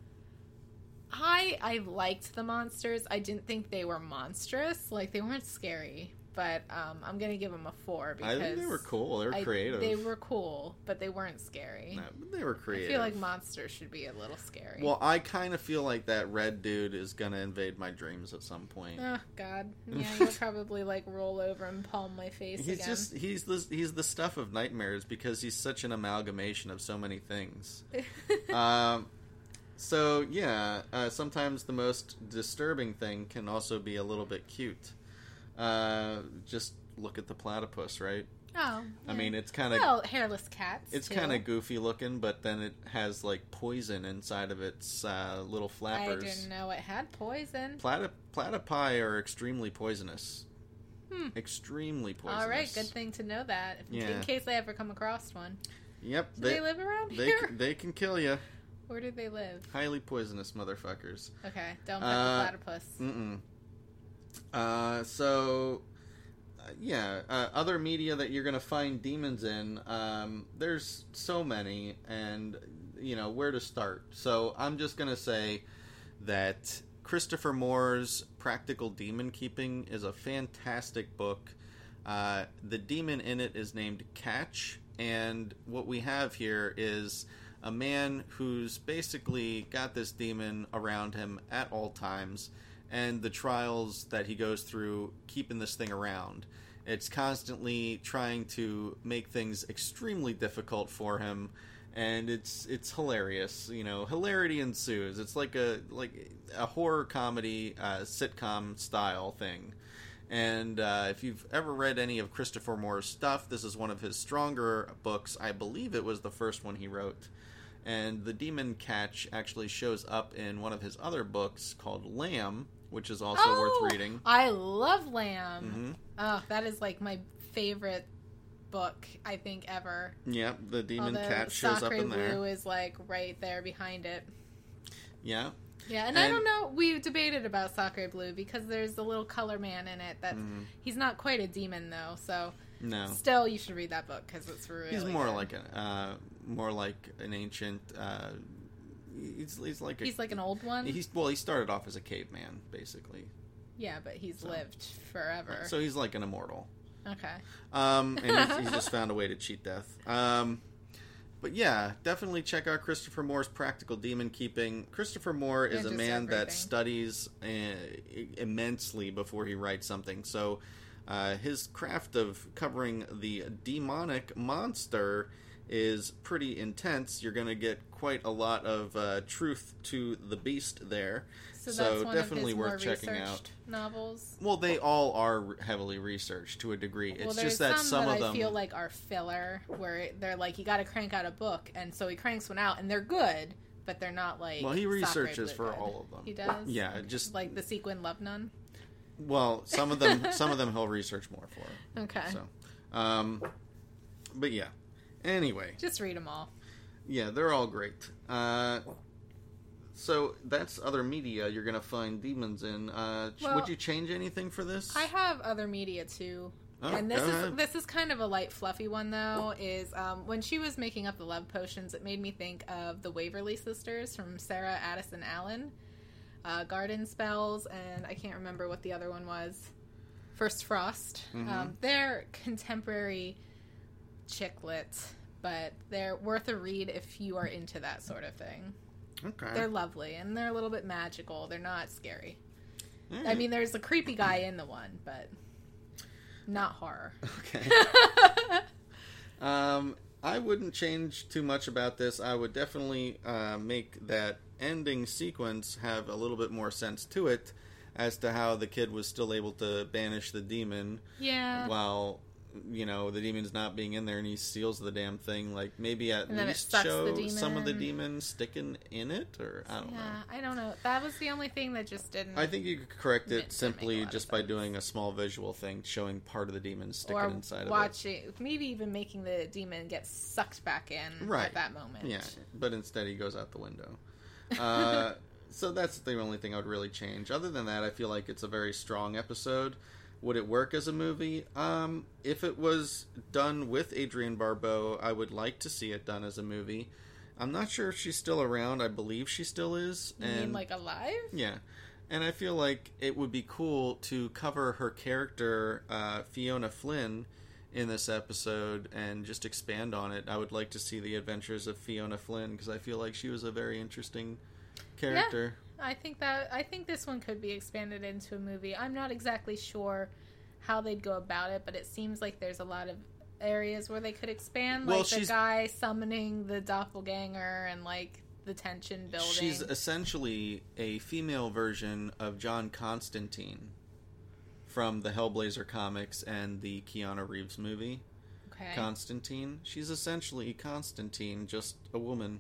I I liked the monsters. I didn't think they were monstrous. Like they weren't scary, but um, I'm gonna give them a four because I think they were cool. They were I- creative. They were cool, but they weren't scary. No, but they were creative. I feel like monsters should be a little scary. Well, I kind of feel like that red dude is gonna invade my dreams at some point. Oh God, yeah, you'll probably like roll over and palm my face He's again. just he's the he's the stuff of nightmares because he's such an amalgamation of so many things. um, so yeah, uh, sometimes the most disturbing thing can also be a little bit cute. Uh, just look at the platypus, right? Oh, I yeah. mean, it's kind of well, hairless cats. it's too. kind of goofy looking, but then it has like poison inside of its uh, little I flappers. didn't know it had poison. Platy- platypi are extremely poisonous. Hmm. Extremely poisonous. All right, good thing to know that if, Yeah. in case I ever come across one. Yep, Do they, live around they here? can, they can kill you. Where do they live? Highly poisonous motherfuckers. Okay, don't pet Uh, the platypus. Mm-mm. Uh, so, uh, yeah, uh, other media that you're going to find demons in, um, there's so many, and, you know, where to start. So I'm just going to say that Christopher Moore's Practical Demon Keeping is a fantastic book. Uh, the demon in it is named Catch, and what we have here is a man who's basically got this demon around him at all times, and the trials that he goes through keeping this thing around. It's constantly trying to make things extremely difficult for him, and it's it's hilarious. You know, hilarity ensues. It's like a like a horror comedy uh, sitcom style thing. And uh, if you've ever read any of Christopher Moore's stuff, this is one of his stronger books. I believe it was the first one he wrote. And the demon Catch actually shows up in one of his other books called Lamb, which is also Oh, worth reading. I love Lamb. Mm-hmm. Oh, that is like my favorite book I think ever. Yep, the demon Although Catch shows Sacre up in there. Blue is like right there behind it. Yeah. Yeah, and, I And- don't know. We debated about Sacre Blue because there's the little color man in it. That Mhm. he's not quite a demon though. So No. still, you should read that book because it's really. He's more good. like a, uh, more like an ancient. Uh, he's, he's like a, He's like an old one. He's well. He started off as a caveman, basically. Yeah, but he's So- lived forever. So he's like an immortal. Okay. Um, and he's, he's just found a way to cheat death. Um, but yeah, definitely check out Christopher Moore's Practical Demon Keeping. Christopher Moore is And a just man that everything. studies uh, immensely before he writes something. So uh, his craft of covering the demonic monster is pretty intense. You're going to get quite a lot of uh, truth to the beast there. So, So that's one definitely of his worth more checking researched out. novels. Well, they all are heavily researched to a degree. It's well, there's just that some, some that of them I feel like are filler, where they're like, you got to crank out a book, and so he cranks one out, and they're good, but they're not like. Well, he Sacre researches Blue for good. all of them. He does. Yeah, just like the Sequin Love Nun. well, some of them, some of them he'll research more for. Okay. So, um, but yeah. Anyway, Just read them all. yeah, they're all great. Uh, so that's other media you're gonna find demons in. Uh, sh- Well, would you change anything for this? I have other media too. Oh, and this go is ahead. this is kind of a light, fluffy one though. Is um, when she was making up the love potions, it made me think of the Waverly Sisters from Sarah Addison Allen, uh, Garden Spells, and I can't remember what the other one was. First Frost. Mm-hmm. Um, they're contemporary chick lit, but they're worth a read if you are into that sort of thing. Okay. They're lovely and they're a little bit magical. They're not scary. All I right. mean, there's a creepy guy in the one, but not horror. Okay. um, I wouldn't change too much about this. I would definitely uh, make that ending sequence have a little bit more sense to it as to how the kid was still able to banish the demon Yeah. while, you know, the demon's not being in there and he seals the damn thing. Like, maybe at And then it least sucks show the some of the demon. demon sticking in it, or I don't yeah, know. I don't know. That was the only thing that just didn't. I think you could correct It it didn't make a simply lot of just by sense. doing a small visual thing, showing part of the demon sticking or inside of it. watching, maybe even making the demon get sucked back in Right. at that moment. Yeah, but instead he goes out the window. Uh, so that's the only thing I would really change. Other than that, I feel like it's a very strong episode. Would it work as a movie? Um, if it was done with Adrienne Barbeau, I would like to see it done as a movie. I'm not sure if she's still around. I believe she still is. You and mean like alive? yeah. And I feel like it would be cool to cover her character, uh, Fiona Flynn, in this episode and just expand on it. I would like to see the adventures of Fiona Flynn because I feel like she was a very interesting character. I think that I think this one could be expanded into a movie. I'm not exactly sure how they'd go about it, but it seems like there's a lot of areas where they could expand, Well, like the she's- guy summoning the doppelganger and like the tension building. She's essentially a female version of John Constantine from the Hellblazer comics and the Keanu Reeves movie. okay. Constantine. She's essentially Constantine, just a woman.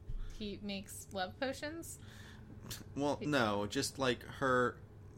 He makes love potions. Well, no, just like her.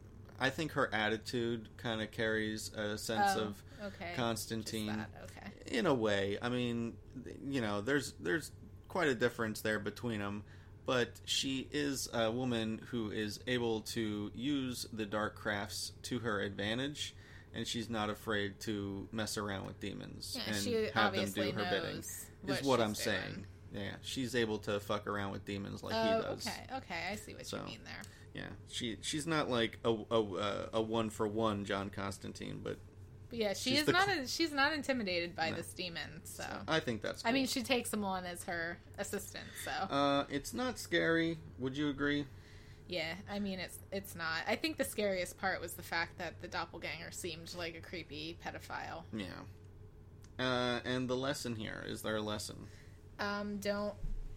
I think her attitude kind of carries a sense Oh, of okay. Constantine Just that. Okay. in a way. I mean, you know, there's there's quite a difference there between them, but she is a woman who is able to use the dark crafts to her advantage, and she's not afraid to mess around with demons Yeah, and she have them obviously do her bidding. knows Is what she's I'm doing. saying. Yeah, she's able to fuck around with demons like Oh, he does. okay, okay, I see what So. you mean there. Yeah, she she's not like a a, a one for one John Constantine, but But yeah, she She's is the not. cl- A, she's not intimidated by No. this demon. So, I think that's. I Cool. mean, she takes him on as her assistant. So, uh, it's not scary. Would you agree? yeah, I mean, it's it's not. I think the scariest part was the fact that the doppelganger seemed like a creepy pedophile. Yeah. Uh, and the lesson here, is there a lesson? Um, don't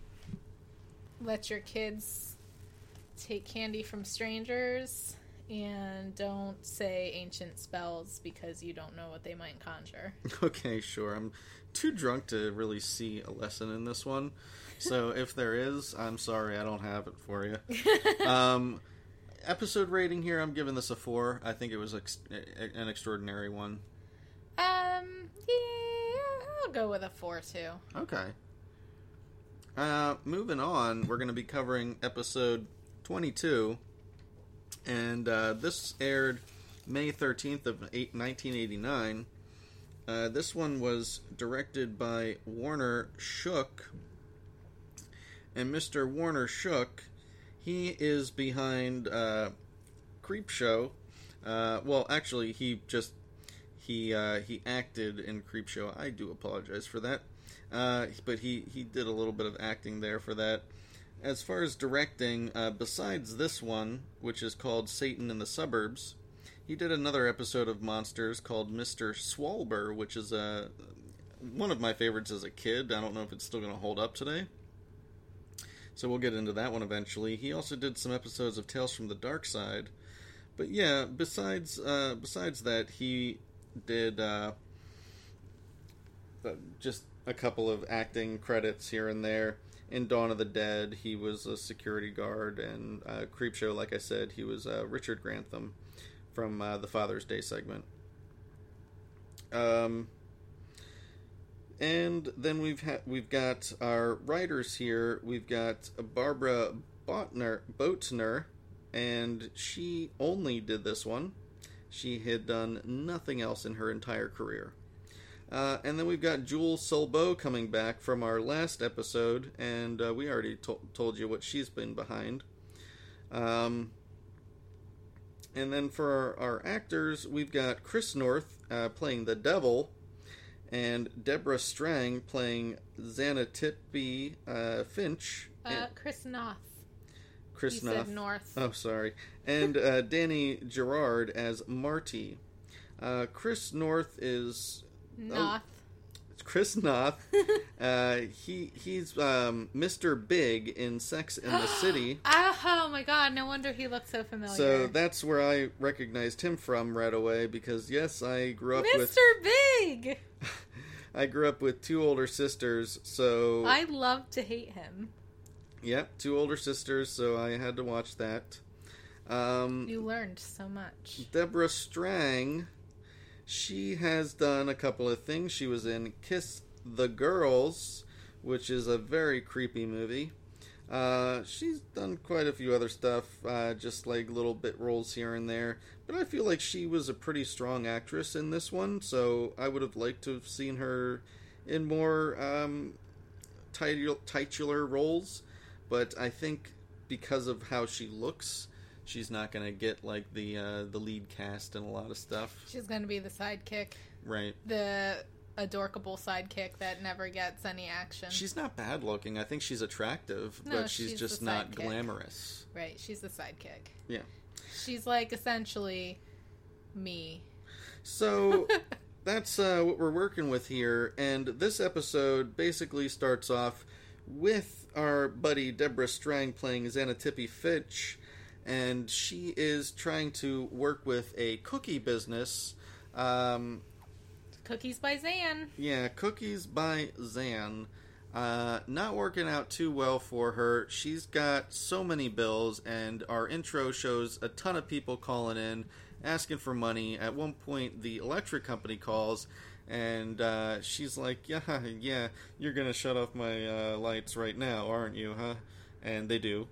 let your kids take candy from strangers, and don't say ancient spells because you don't know what they might conjure. Okay, sure. I'm too drunk to really see a lesson in this one. So if there is, I'm sorry, I don't have it for you. Um, episode rating here, I'm giving this a four. I think it was ex- an extraordinary one. Um, yeah, I'll go with a four too. Okay. Uh, moving on, we're going to be covering episode twenty-two, and uh, this aired May thirteenth of nineteen eighty-nine. Uh, this one was directed by Warner Shook, and Mister Warner Shook, he is behind uh, Creepshow. Uh, well, actually, he just he uh, he acted in Creepshow. I do apologize for that. Uh, but he, he did a little bit of acting there for that. As far as directing, uh, besides this one, which is called Satan in the Suburbs, he did another episode of Monsters called Mister Swalber, which is a, one of my favorites as a kid. I don't know if it's still going to hold up today. So we'll get into that one eventually. He also did some episodes of Tales from the Dark Side. But yeah, besides uh, besides that, he did uh, uh, just a couple of acting credits here and there. In Dawn of the Dead, he was a security guard, and uh, Creepshow, like I said, he was uh, Richard Grantham from uh, the Father's Day segment. Um, and then we've ha- we've got our writers here. We've got Barbara Botner, Boatner, and she only did this one. She had done nothing else in her entire career. Uh, and then we've got Jules Solbeau coming back from our last episode, and uh, we already to- told you what she's been behind. Um, and then for our, our actors, we've got Chris North uh, playing the Devil, and Deborah Strang playing Xanatippe uh, Finch. Uh, and Chris Noth. Chris You Noth. said North. Oh, sorry. And uh, Danny Gerard as Marty. Uh, Chris North is... Noth. It's Chris Noth. uh, he he's um, Mister Big in Sex in the City. Oh my god, no wonder he looked so familiar. So that's where I recognized him from right away because yes, I grew up Mister Big! with I grew up with two older sisters, so I love to hate him. Yep, two older sisters, so I had to watch that. Um, You learned so much. Deborah Strang, she has done a couple of things. She was in Kiss the Girls, which is a very creepy movie. Uh, she's done quite a few other stuff, uh, just like little bit roles here and there. But I feel like she was a pretty strong actress in this one, so I would have liked to have seen her in more um, titul- titular roles. But I think because of how she looks, she's not going to get like the uh, the lead cast and a lot of stuff. She's going to be the sidekick. Right. The adorkable sidekick that never gets any action. She's not bad looking. I think she's attractive, No, but she's, she's just the not sidekick. glamorous. Right, she's the sidekick. Yeah. She's like essentially me. So that's uh, what we're working with here, and this episode basically starts off with our buddy Deborah Strang playing Xanatippe Finch, and she is trying to work with a cookie business. Um, Cookies by Zan. yeah, Cookies by Zan. Uh, not working out too well for her. She's got so many bills, and our intro shows a ton of people calling in, asking for money. At one point, the electric company calls, and uh, she's like, yeah, yeah, you're going to shut off my uh, lights right now, aren't you, huh? And they do.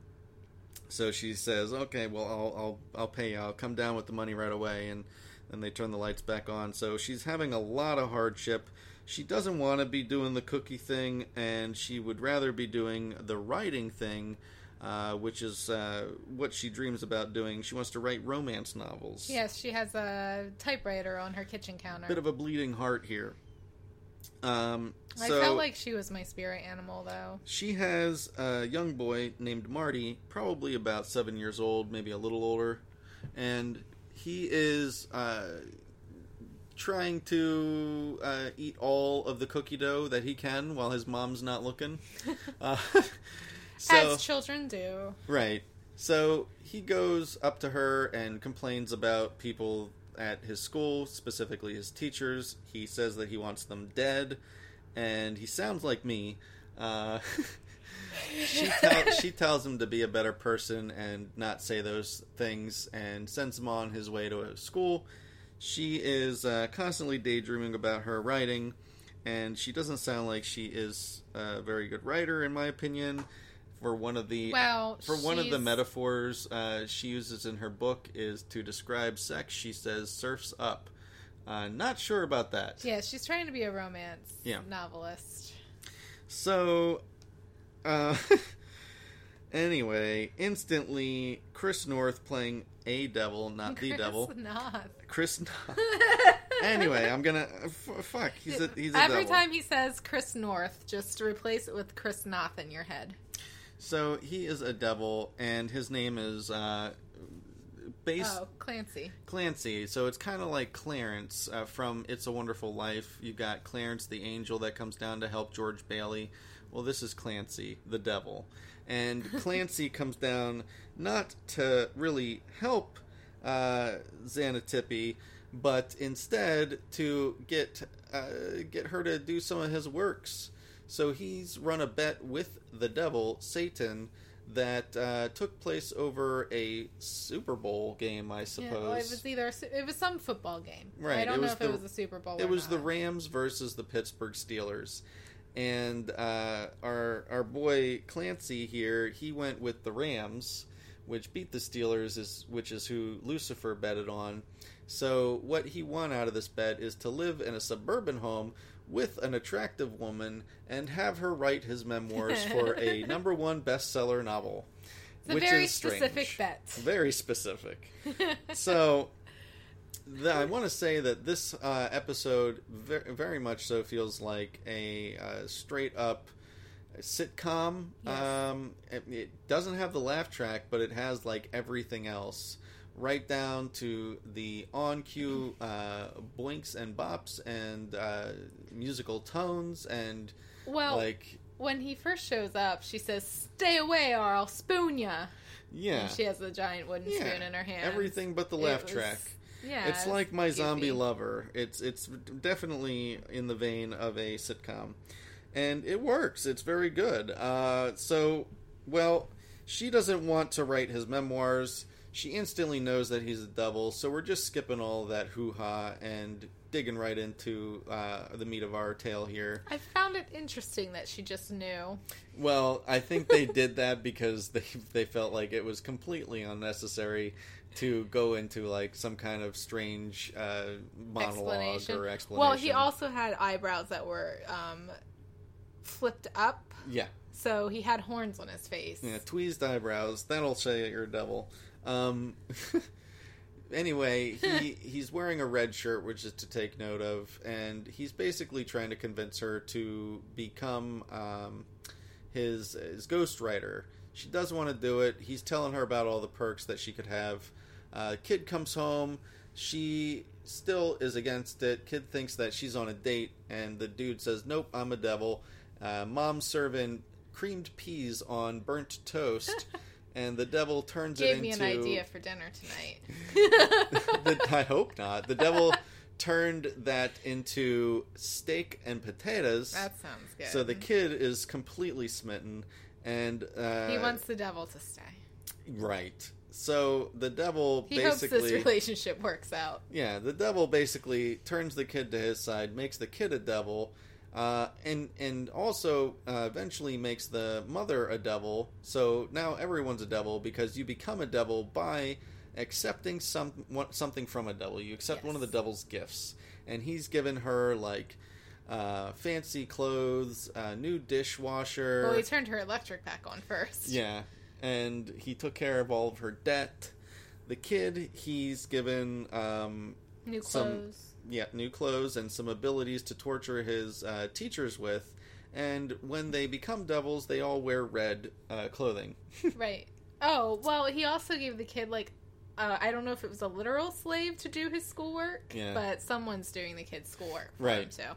So she says, okay, well, I'll, I'll, I'll pay you. I'll come down with the money right away, and then they turn the lights back on. So she's having a lot of hardship. She doesn't want to be doing the cookie thing, and she would rather be doing the writing thing, uh, which is uh, what she dreams about doing. She wants to write romance novels. Yes, she has a typewriter on her kitchen counter. Bit of a bleeding heart here. Um, I so felt like she was my spirit animal, though. she has a young boy named Marty, probably about seven years old, maybe a little older, and he is uh, trying to uh, eat all of the cookie dough that he can while his mom's not looking. uh, so, As children do. right. So he goes up to her and complains about people at his school, specifically his teachers. He says that he wants them dead, and he sounds like me. Uh, she, tell, she tells him to be a better person and not say those things, and sends him on his way to a school. She is uh, constantly daydreaming about her writing, and she doesn't sound like she is a very good writer, in my opinion. For one of the Well, for one of the she's- metaphors uh, she uses in her book is to describe sex. She says "surfs up." Uh, not sure about that. Yeah, she's trying to be a romance Yeah. novelist. So, uh, anyway, instantly Chris North playing a devil, not the Chris devil. Noth. Chris North. Anyway, I'm gonna f- fuck. He's a he's a Every devil. time he says Chris North, just replace it with Chris Noth in your head. So he is a devil, and his name is uh, based Oh, Clancy. Clancy. So it's kind of like Clarence uh, from It's a Wonderful Life. You've got Clarence the angel that comes down to help George Bailey. Well, this is Clancy, the devil. And Clancy comes down not to really help uh, Xanatippe, but instead to get uh, get her to do some of his works. So he's run a bet with the devil, Satan, that uh, took place over a Super Bowl game, I Yeah, suppose. well, it was either a su- it was some football game. Right, I don't it know was if the- it was a Super Bowl. It or was the not. Rams versus the Pittsburgh Steelers. And uh, our our boy Clancy here, he went with the Rams, which beat the Steelers, is which is who Lucifer betted on. So what he won out of this bet is to live in a suburban home with an attractive woman and have her write his memoirs for a number one bestseller novel. It's a which very is strange. specific bet. Very specific. So the, I want to say that this uh, episode very, very much so feels like a uh, straight up sitcom. Yes. Um, it, it doesn't have the laugh track, but it has like everything else. Right down to the on-cue uh, boinks and bops and uh, musical tones and Well, like when he first shows up, she says, "Stay away or I'll spoon ya." yeah, And she has the giant wooden yeah, spoon in her hand. everything but the It laugh was- track. Yeah, It's like My goofy. Zombie Lover. It's it's definitely in the vein of a sitcom, and it works. It's very good. Uh, so, well, she doesn't want to write his memoirs. She instantly knows that he's a devil, so we're just skipping all that hoo-ha and digging right into uh, the meat of our tale here. I found it interesting that she just knew. Well, I think they did that because they they felt like it was completely unnecessary to go into like some kind of strange uh, monologue Explanation. or explanation. Well, he also had eyebrows that were um, flipped up, yeah. so he had horns on his face. Yeah, tweezed eyebrows. That'll say you're a devil. Um, anyway, he he's wearing a red shirt, which is to take note of, and he's basically trying to convince her to become um, his his ghostwriter. She doesn't want to do it. He's telling her about all the perks that she could have. Uh, kid comes home. She still is against it. Kid thinks that she's on a date, and the dude says, "Nope, I'm a devil." Uh, mom's serving creamed peas on burnt toast. And the devil turns Gave it me into... an idea for dinner tonight. the, I hope not. The devil turned that into steak and potatoes. That sounds good. So the kid is completely smitten. And uh, he wants the devil to stay. Right. So the devil He hopes basically... this relationship works out. Yeah, the devil basically turns the kid to his side, makes the kid a devil... Uh, and and also uh, eventually makes the mother a devil. So now everyone's a devil because you become a devil by accepting some something from a devil. You accept Yes. one of the devil's gifts, and he's given her like uh, fancy clothes, a new dishwasher. Well, he turned her electric pack on first. Yeah, and he took care of all of her debt. The kid, he's given um, New some- clothes. Yeah, new clothes and some abilities to torture his uh, teachers with. And when they become devils, they all wear red uh, clothing. Right. Oh, well, he also gave the kid, like, uh, I don't know if it was a literal slave to do his schoolwork, Yeah. but someone's doing the kid's schoolwork for Right. him, so.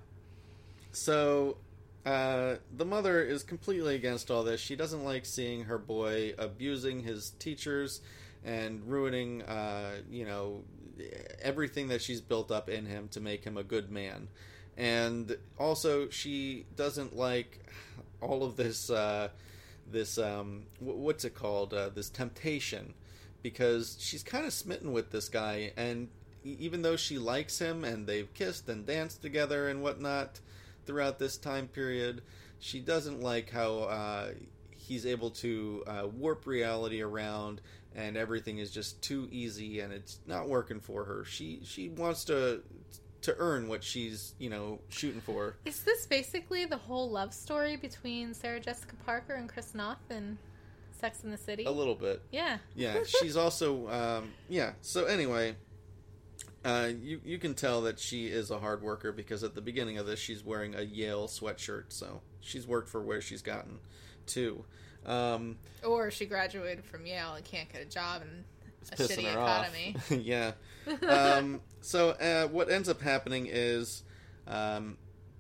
So, uh, the mother is completely against all this. She doesn't like seeing her boy abusing his teachers and ruining, uh, you know, everything that she's built up in him to make him a good man. And also, she doesn't like all of this, uh, this, um, what's it called, uh, this temptation, because she's kind of smitten with this guy, and even though she likes him, and they've kissed and danced together and whatnot throughout this time period, she doesn't like how, uh, he's able to, uh, warp reality around, and everything is just too easy, and it's not working for her. She she wants to to earn what she's, you know, shooting for. Is this basically the whole love story between Sarah Jessica Parker and Chris Noth in Sex and the City? A little bit. Yeah. Yeah, she's also, um, yeah. So anyway, uh, you you can tell that she is a hard worker because at the beginning of this, she's wearing a Yale sweatshirt, so she's worked for where she's gotten to. Um, Or she graduated from Yale and can't get a job in it's a pissing shitty her economy. off. Yeah. Um, so uh, what ends up happening is um,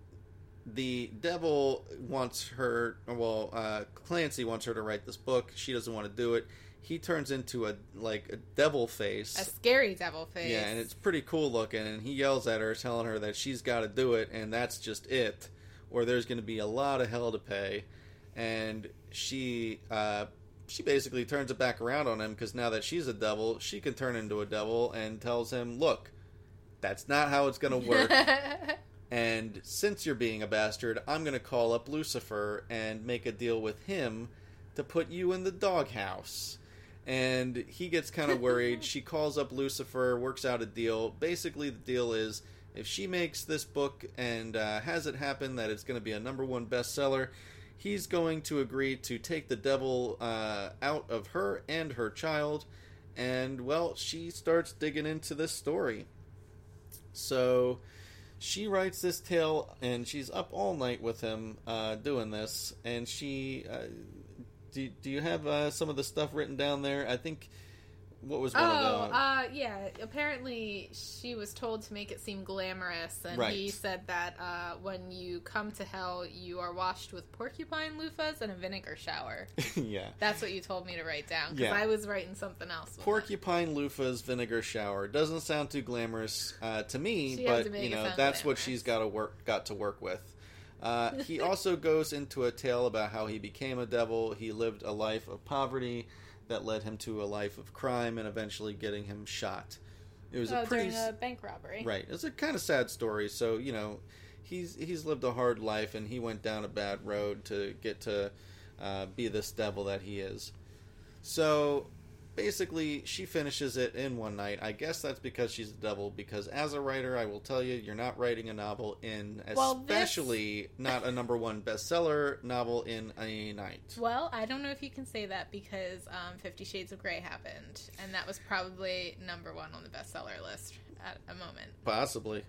the devil wants her, well, uh, Clancy wants her to write this book. She doesn't want to do it. He turns into a like a devil face. A scary devil face. Yeah, and it's pretty cool looking, and he yells at her, telling her that she's got to do it, and that's just it, or there's going to be a lot of hell to pay. And she uh, she basically turns it back around on him, because now that she's a devil, she can turn into a devil, and tells him, look, that's not how it's going to work. And since you're being a bastard, I'm going to call up Lucifer and make a deal with him to put you in the doghouse. And he gets kind of worried. She calls up Lucifer, works out a deal. Basically, the deal is if she makes this book and uh, has it happen that it's going to be a number one bestseller, he's going to agree to take the devil uh, out of her and her child. And, well, she starts digging into this story. So she writes this tale, and she's up all night with him uh, doing this. And she... Uh, Do, do you have uh, some of the stuff written down there? I think, what was one oh, of the... uh, yeah. Apparently, she was told to make it seem glamorous, and Right. he said that uh, when you come to hell, you are washed with porcupine loofahs and a vinegar shower. yeah. That's what you told me to write down, because Yeah. I was writing something else. With Porcupine loofahs, vinegar shower. Doesn't sound too glamorous uh, to me, She had but, to make you it know, sound that's what glamorous. she's got to work, got to work with. Uh, he also goes into a tale about how he became a devil. He lived a life of poverty that led him to a life of crime and eventually getting him shot. It was Oh, a pretty during a bank robbery. right. It's a kind of sad story. So you know, he's he's lived a hard life and he went down a bad road to get to uh, be this devil that he is. So basically, she finishes it in one night. I guess that's because she's a devil, because as a writer, I will tell you, you're not writing a novel in, Well, this- especially not a number one bestseller novel in a night. Well, I don't know if you can say that because um, Fifty Shades of Grey happened, and that was probably number one on the bestseller list at a moment. Possibly.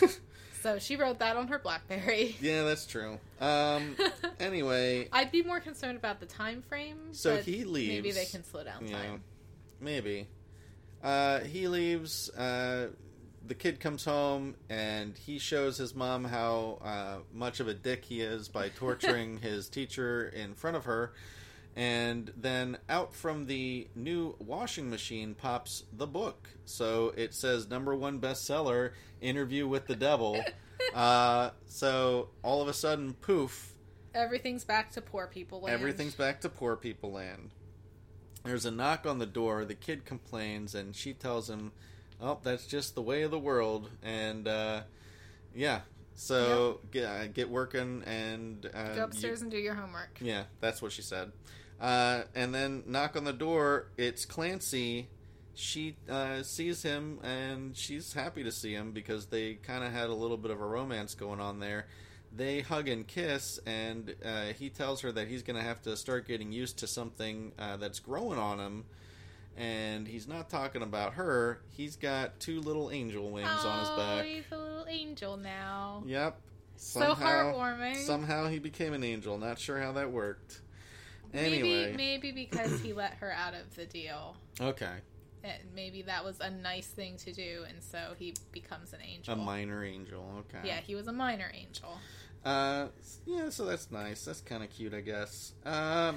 So she wrote that on her BlackBerry. Yeah, that's true. Um, anyway, I'd be more concerned about the time frame. So but he leaves. Maybe they can slow down Yeah, time. maybe. Uh, he leaves. Uh, the kid comes home, and he shows his mom how uh, much of a dick he is by torturing his teacher in front of her. And then out from the new washing machine pops the book. So it says number one bestseller, Interview with the Devil. uh, so all of a sudden, poof, Everything's back to poor people land. everything's back to poor people land. There's a knock on the door. The kid complains, and she tells him, "Oh, that's just the way of the world." And uh, yeah, so Yep. get uh, get working and uh, Go upstairs you- and do your homework. yeah, that's what she said. Uh, and then knock on the door. It's Clancy. She uh, sees him, and she's happy to see him because they kind of had a little bit of a romance going on there. They hug and kiss, and uh, he tells her that he's going to have to start getting used to something uh, that's growing on him. And he's not talking about her. He's got two little angel wings oh, on his back. he's a little angel now. Yep. So heartwarming. Somehow he became an angel. Not sure how that worked. Maybe, Anyway. maybe because he let her out of the deal. Okay. It, maybe that was a nice thing to do, and so he becomes an angel. A minor angel. Okay. Yeah, he was a minor angel. Uh, yeah, so that's nice. That's kind of cute, I guess. Um,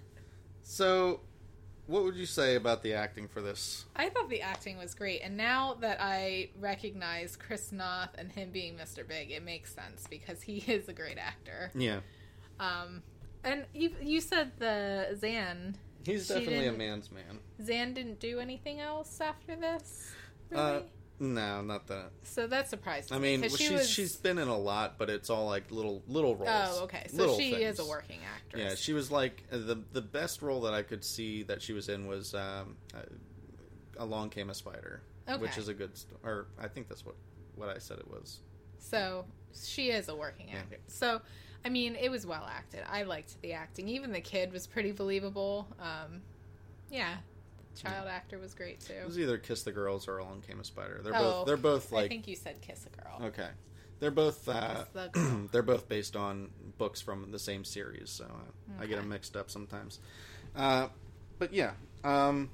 so, what would you say about the acting for this? I thought the acting was great, and now that I recognize Chris Noth and him being Mister Big, it makes sense because he is a great actor. Yeah. Um, and you, you said the Zan. He's She definitely a didn't- man's man. Zan didn't do anything else after this, really? Uh, no, not that. So that surprised me. I mean, 'cause she's she was... she's been in a lot, but it's all like little little roles. Oh, okay. So Little she things. is a working actress. Yeah, she was like uh, the the best role that I could see that she was in was um, uh, Along Came a Spider, which Okay. is a good, st- or I think that's what what I said it was. So she is a working Yeah. actor. So, I mean, it was well acted. I liked the acting. Even the kid was pretty believable. Um, yeah, the child actor was great It too. was either Kiss the Girls or Along Came a Spider. They're Oh, both they're both I like think you said Kiss a Girl. okay, they're both uh, Kiss the Girl. they're both based on books from the same series, so uh, I get Okay. them mixed up sometimes. Uh, but yeah, um,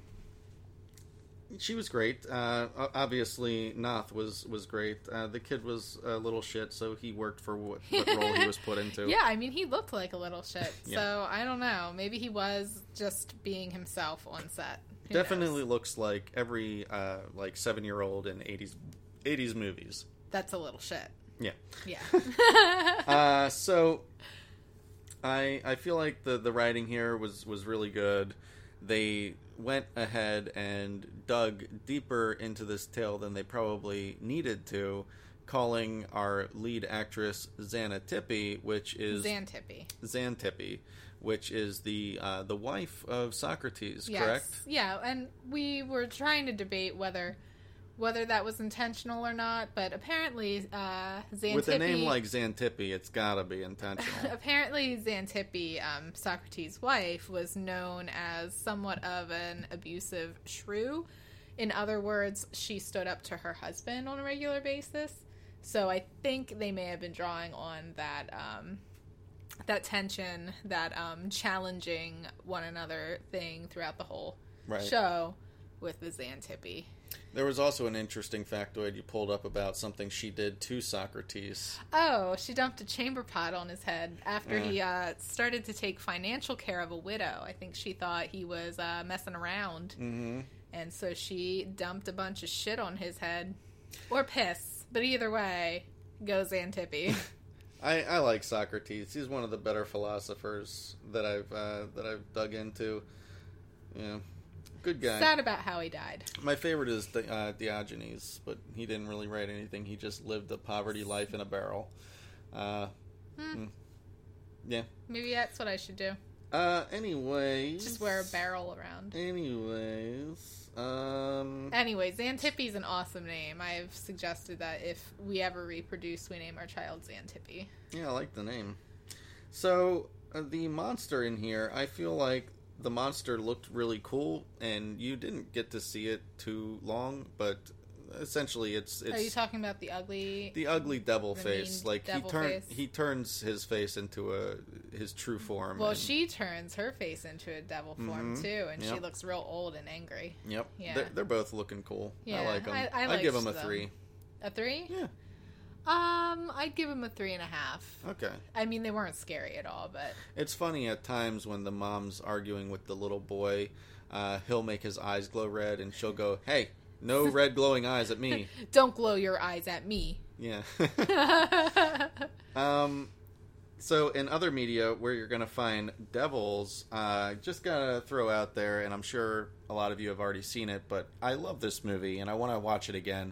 she was great. Uh, o- obviously, Noth was was great. Uh, the kid was a little shit, so he worked for what, what role he was put into. Yeah, I mean, he looked like a little shit. Yeah. So I don't know. Maybe he was just being himself on set. Who Definitely knows? looks like every uh, like seven year old in eighties eighties movies. That's a little shit. Yeah. Yeah. Uh, so I I feel like the the writing here was was really good. They went ahead and dug deeper into this tale than they probably needed to, calling our lead actress Xana Tippy, which is Xantippy. Xantippy, which is the uh, the wife of Socrates, Yes. correct? Yeah, and we were trying to debate whether whether that was intentional or not, but apparently uh, Xantippe... With a name like Xantippe, it's gotta be intentional. Apparently Xantippe, um, Socrates' wife, was known as somewhat of an abusive shrew. In other words, she stood up to her husband on a regular basis. So I think they may have been drawing on that um, that tension, that um, challenging one another thing throughout the whole Right. show with the Xantippe. There was also an interesting factoid you pulled up about something she did to Socrates. Oh, she dumped a chamber pot on his head after Yeah. he uh, started to take financial care of a widow. I think she thought he was uh, messing around. Mm-hmm. And so she dumped a bunch of shit on his head. Or piss. But either way, goes Xantippe. I, I like Socrates. He's one of the better philosophers that I've uh, that I've dug into. Yeah, good guy. Sad about how he died. My favorite is the, uh, Diogenes, but he didn't really write anything. He just lived a poverty life in a barrel. Uh, Hmm. mm, yeah. Maybe that's what I should do. Uh, anyways. Just wear a barrel around. Anyways. Um. Anyway, Xantippe's an awesome name. I've suggested that if we ever reproduce, we name our child Xantippe. Yeah, I like the name. So, uh, the monster in here, I feel like the monster looked really cool, and you didn't get to see it too long, but essentially it's it's Are you talking about the ugly... the ugly devil the face. mean Like he devil turn face? he turns his face into a his true form. Well, and- she turns her face into a devil form, Mhm. too, and she Yep. looks real old and angry. Yep. Yeah. They're, they're both looking cool. Yeah, I like them. I- I I'd give liked them a them. three. A three? Yeah. Um, I'd give him a three and a half. Okay. I mean, they weren't scary at all, but... It's funny at times when the mom's arguing with the little boy, uh, he'll make his eyes glow red, and she'll go, "Hey, no red glowing eyes at me." Don't glow your eyes at me. Yeah. um, so in other media where you're going to find devils, uh, just gotta throw out there, and I'm sure a lot of you have already seen it, but I love this movie, and I want to watch it again.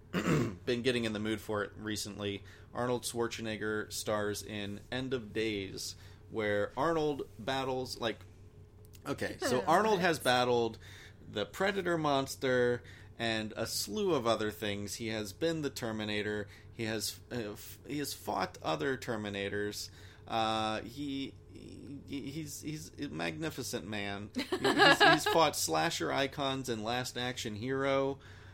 Been getting in the mood for it recently. Arnold Schwarzenegger stars in End of Days, where Arnold battles, like, okay, so Arnold has battled the Predator monster and a slew of other things. He has been the Terminator. He has uh, f- he has fought other Terminators. Uh, he, he he's he's a magnificent man. He's, he's fought slasher icons in Last Action Hero.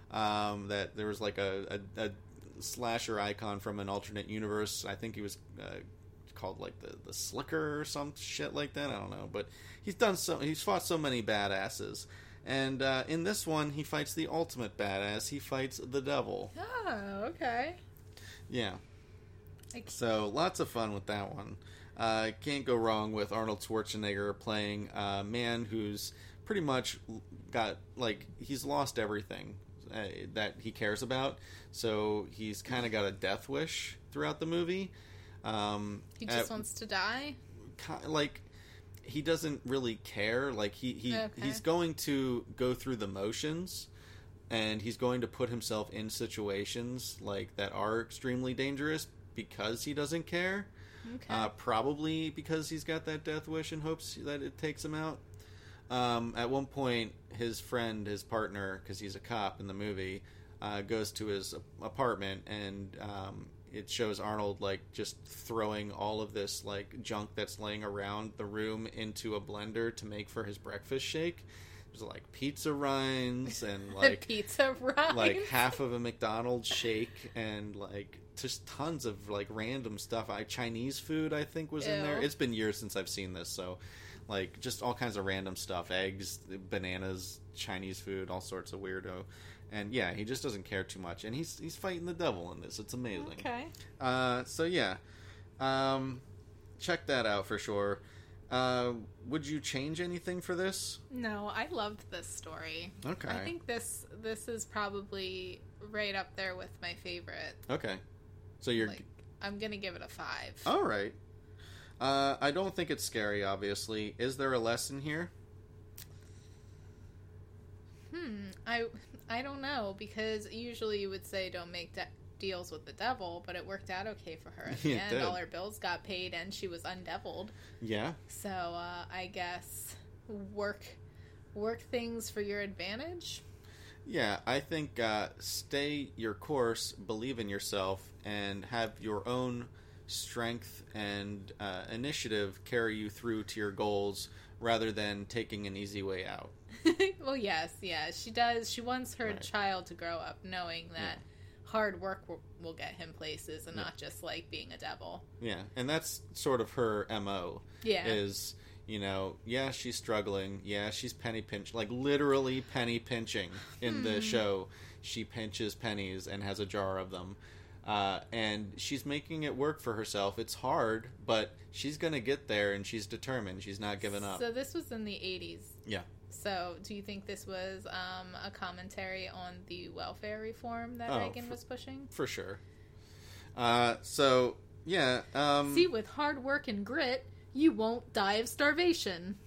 Um, that there was like a, a, a slasher icon from an alternate universe. I think he was uh, called like the, the Slicker or some shit like that. I don't know, but he's done so. He's fought so many badasses, and uh, in this one, he fights the ultimate badass. He fights the devil. Oh, okay. Yeah. Like- So lots of fun with that one. Uh, can't go wrong with Arnold Schwarzenegger playing a man who's pretty much got like he's lost everything uh, that he cares about. So he's kind of got a death wish throughout the movie. Um, He just at- wants to die? ki- like he doesn't really care. Like he, he Okay. he's going to go through the motions, and he's going to put himself in situations like that are extremely dangerous because he doesn't care. Okay. Uh, probably because he's got that death wish and hopes that it takes him out. Um, at one point, his friend, his partner, because he's a cop in the movie, uh, goes to his apartment, and um, it shows Arnold like just throwing all of this like junk that's laying around the room into a blender to make for his breakfast shake. There's like pizza rinds and like Pizza rinds? like half of a McDonald's shake and like just tons of like random stuff. I Chinese food I think was in there. Ew. It's been years since I've seen this, so like just all kinds of random stuff, eggs, bananas, Chinese food, all sorts of weirdo. And yeah, he just doesn't care too much, and he's he's fighting the devil in this. It's amazing. Okay. Uh, so yeah, um, check that out for sure. Uh, would you change anything for this? No, I loved this story. Okay. I think this this is probably right up there with my favorite. Okay. So you're Like, I'm gonna give it a five. all right. Uh, I don't think it's scary. Obviously, is there a lesson here? Hmm. I I don't know, because usually you would say don't make de- deals with the devil, but it worked out okay for her at the It end. did. All her bills got paid, and she was undeviled. Yeah. So uh, I guess work work things for your advantage. Yeah, I think uh, stay your course, believe in yourself, and have your own strength and uh, initiative carry you through to your goals rather than taking an easy way out. Well, yes, yeah, she does. She wants her Right. child to grow up knowing that hard work will, will get him places and Yeah. not just like being a devil. Yeah, and that's sort of her M O. Yeah. Is, you know, yeah, she's struggling. Yeah, she's penny pinch, like literally penny pinching in the show. She pinches pennies and has a jar of them. Uh, and she's making it work for herself. It's hard, but she's going to get there, and she's determined. She's not giving up. So this was in the eighties. Yeah. So do you think this was um, a commentary on the welfare reform that Oh, Reagan for- was pushing? For sure. Uh, so, yeah. Um, See, with hard work and grit, you won't die of starvation.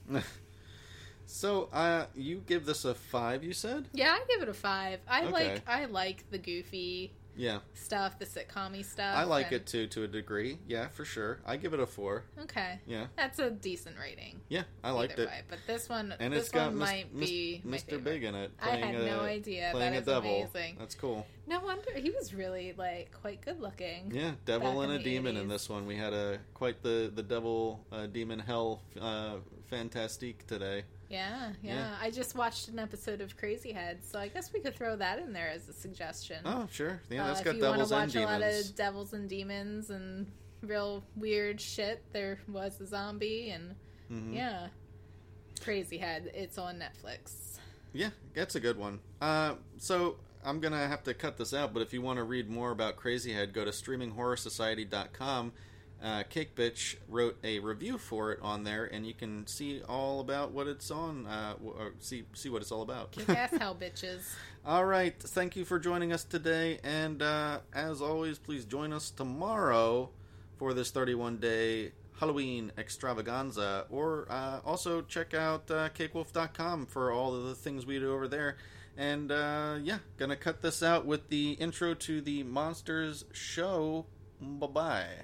so, uh, you give this a five, you said? Yeah, I give it a five. I Okay. like I like the goofy Yeah. stuff, the sitcom-y stuff. I like and- it, too, to a degree. Yeah, for sure. I give it a four. Okay. Yeah. That's a decent rating. Yeah, I liked either it. way. But this one, And this it's got one Mis- might Mis- be my Mister favorite. Big in it. I Playing had a, no idea. Playing That a is devil. amazing. That's cool. No wonder he was really like quite good looking. Yeah, devil Back and in a the demon in eighties. this one. We had a quite the the devil uh, demon hell uh, fantastique today. Yeah, yeah, Yeah. I just watched an episode of Crazy Head, so I guess we could throw that in there as a suggestion. Oh, sure. Yeah, Uh, that's if got you want devils to and watch a lot demons. of devils and demons and real weird shit, there was a zombie and Mhm. yeah, Crazy Head. It's on Netflix. Yeah, that's a good one. Uh, so I'm gonna have to cut this out, but if you want to read more about Crazy Head, go to streaming horror society dot com. Uh, Cake Bitch wrote a review for it on there, and you can see all about what it's on. Uh, w- or see see what it's all about. Kick ass hell bitches. All right, thank you for joining us today, and uh, as always, please join us tomorrow for this thirty-one day Halloween extravaganza, or uh, also check out uh, cake wolf dot com for all of the things we do over there. And uh, yeah, gonna cut this out with the intro to the Monsters show. Bye-bye.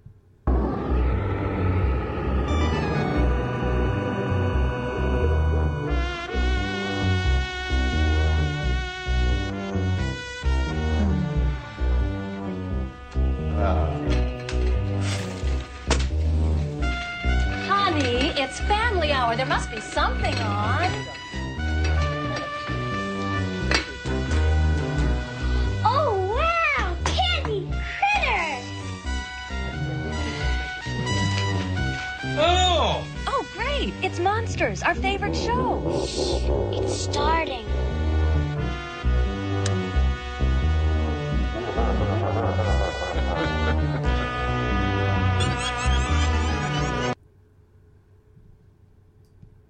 Honey, it's family hour. There must be something on. Oh, wow! Candy critters! Oh! Oh, great! It's Monsters, our favorite show. It's starting.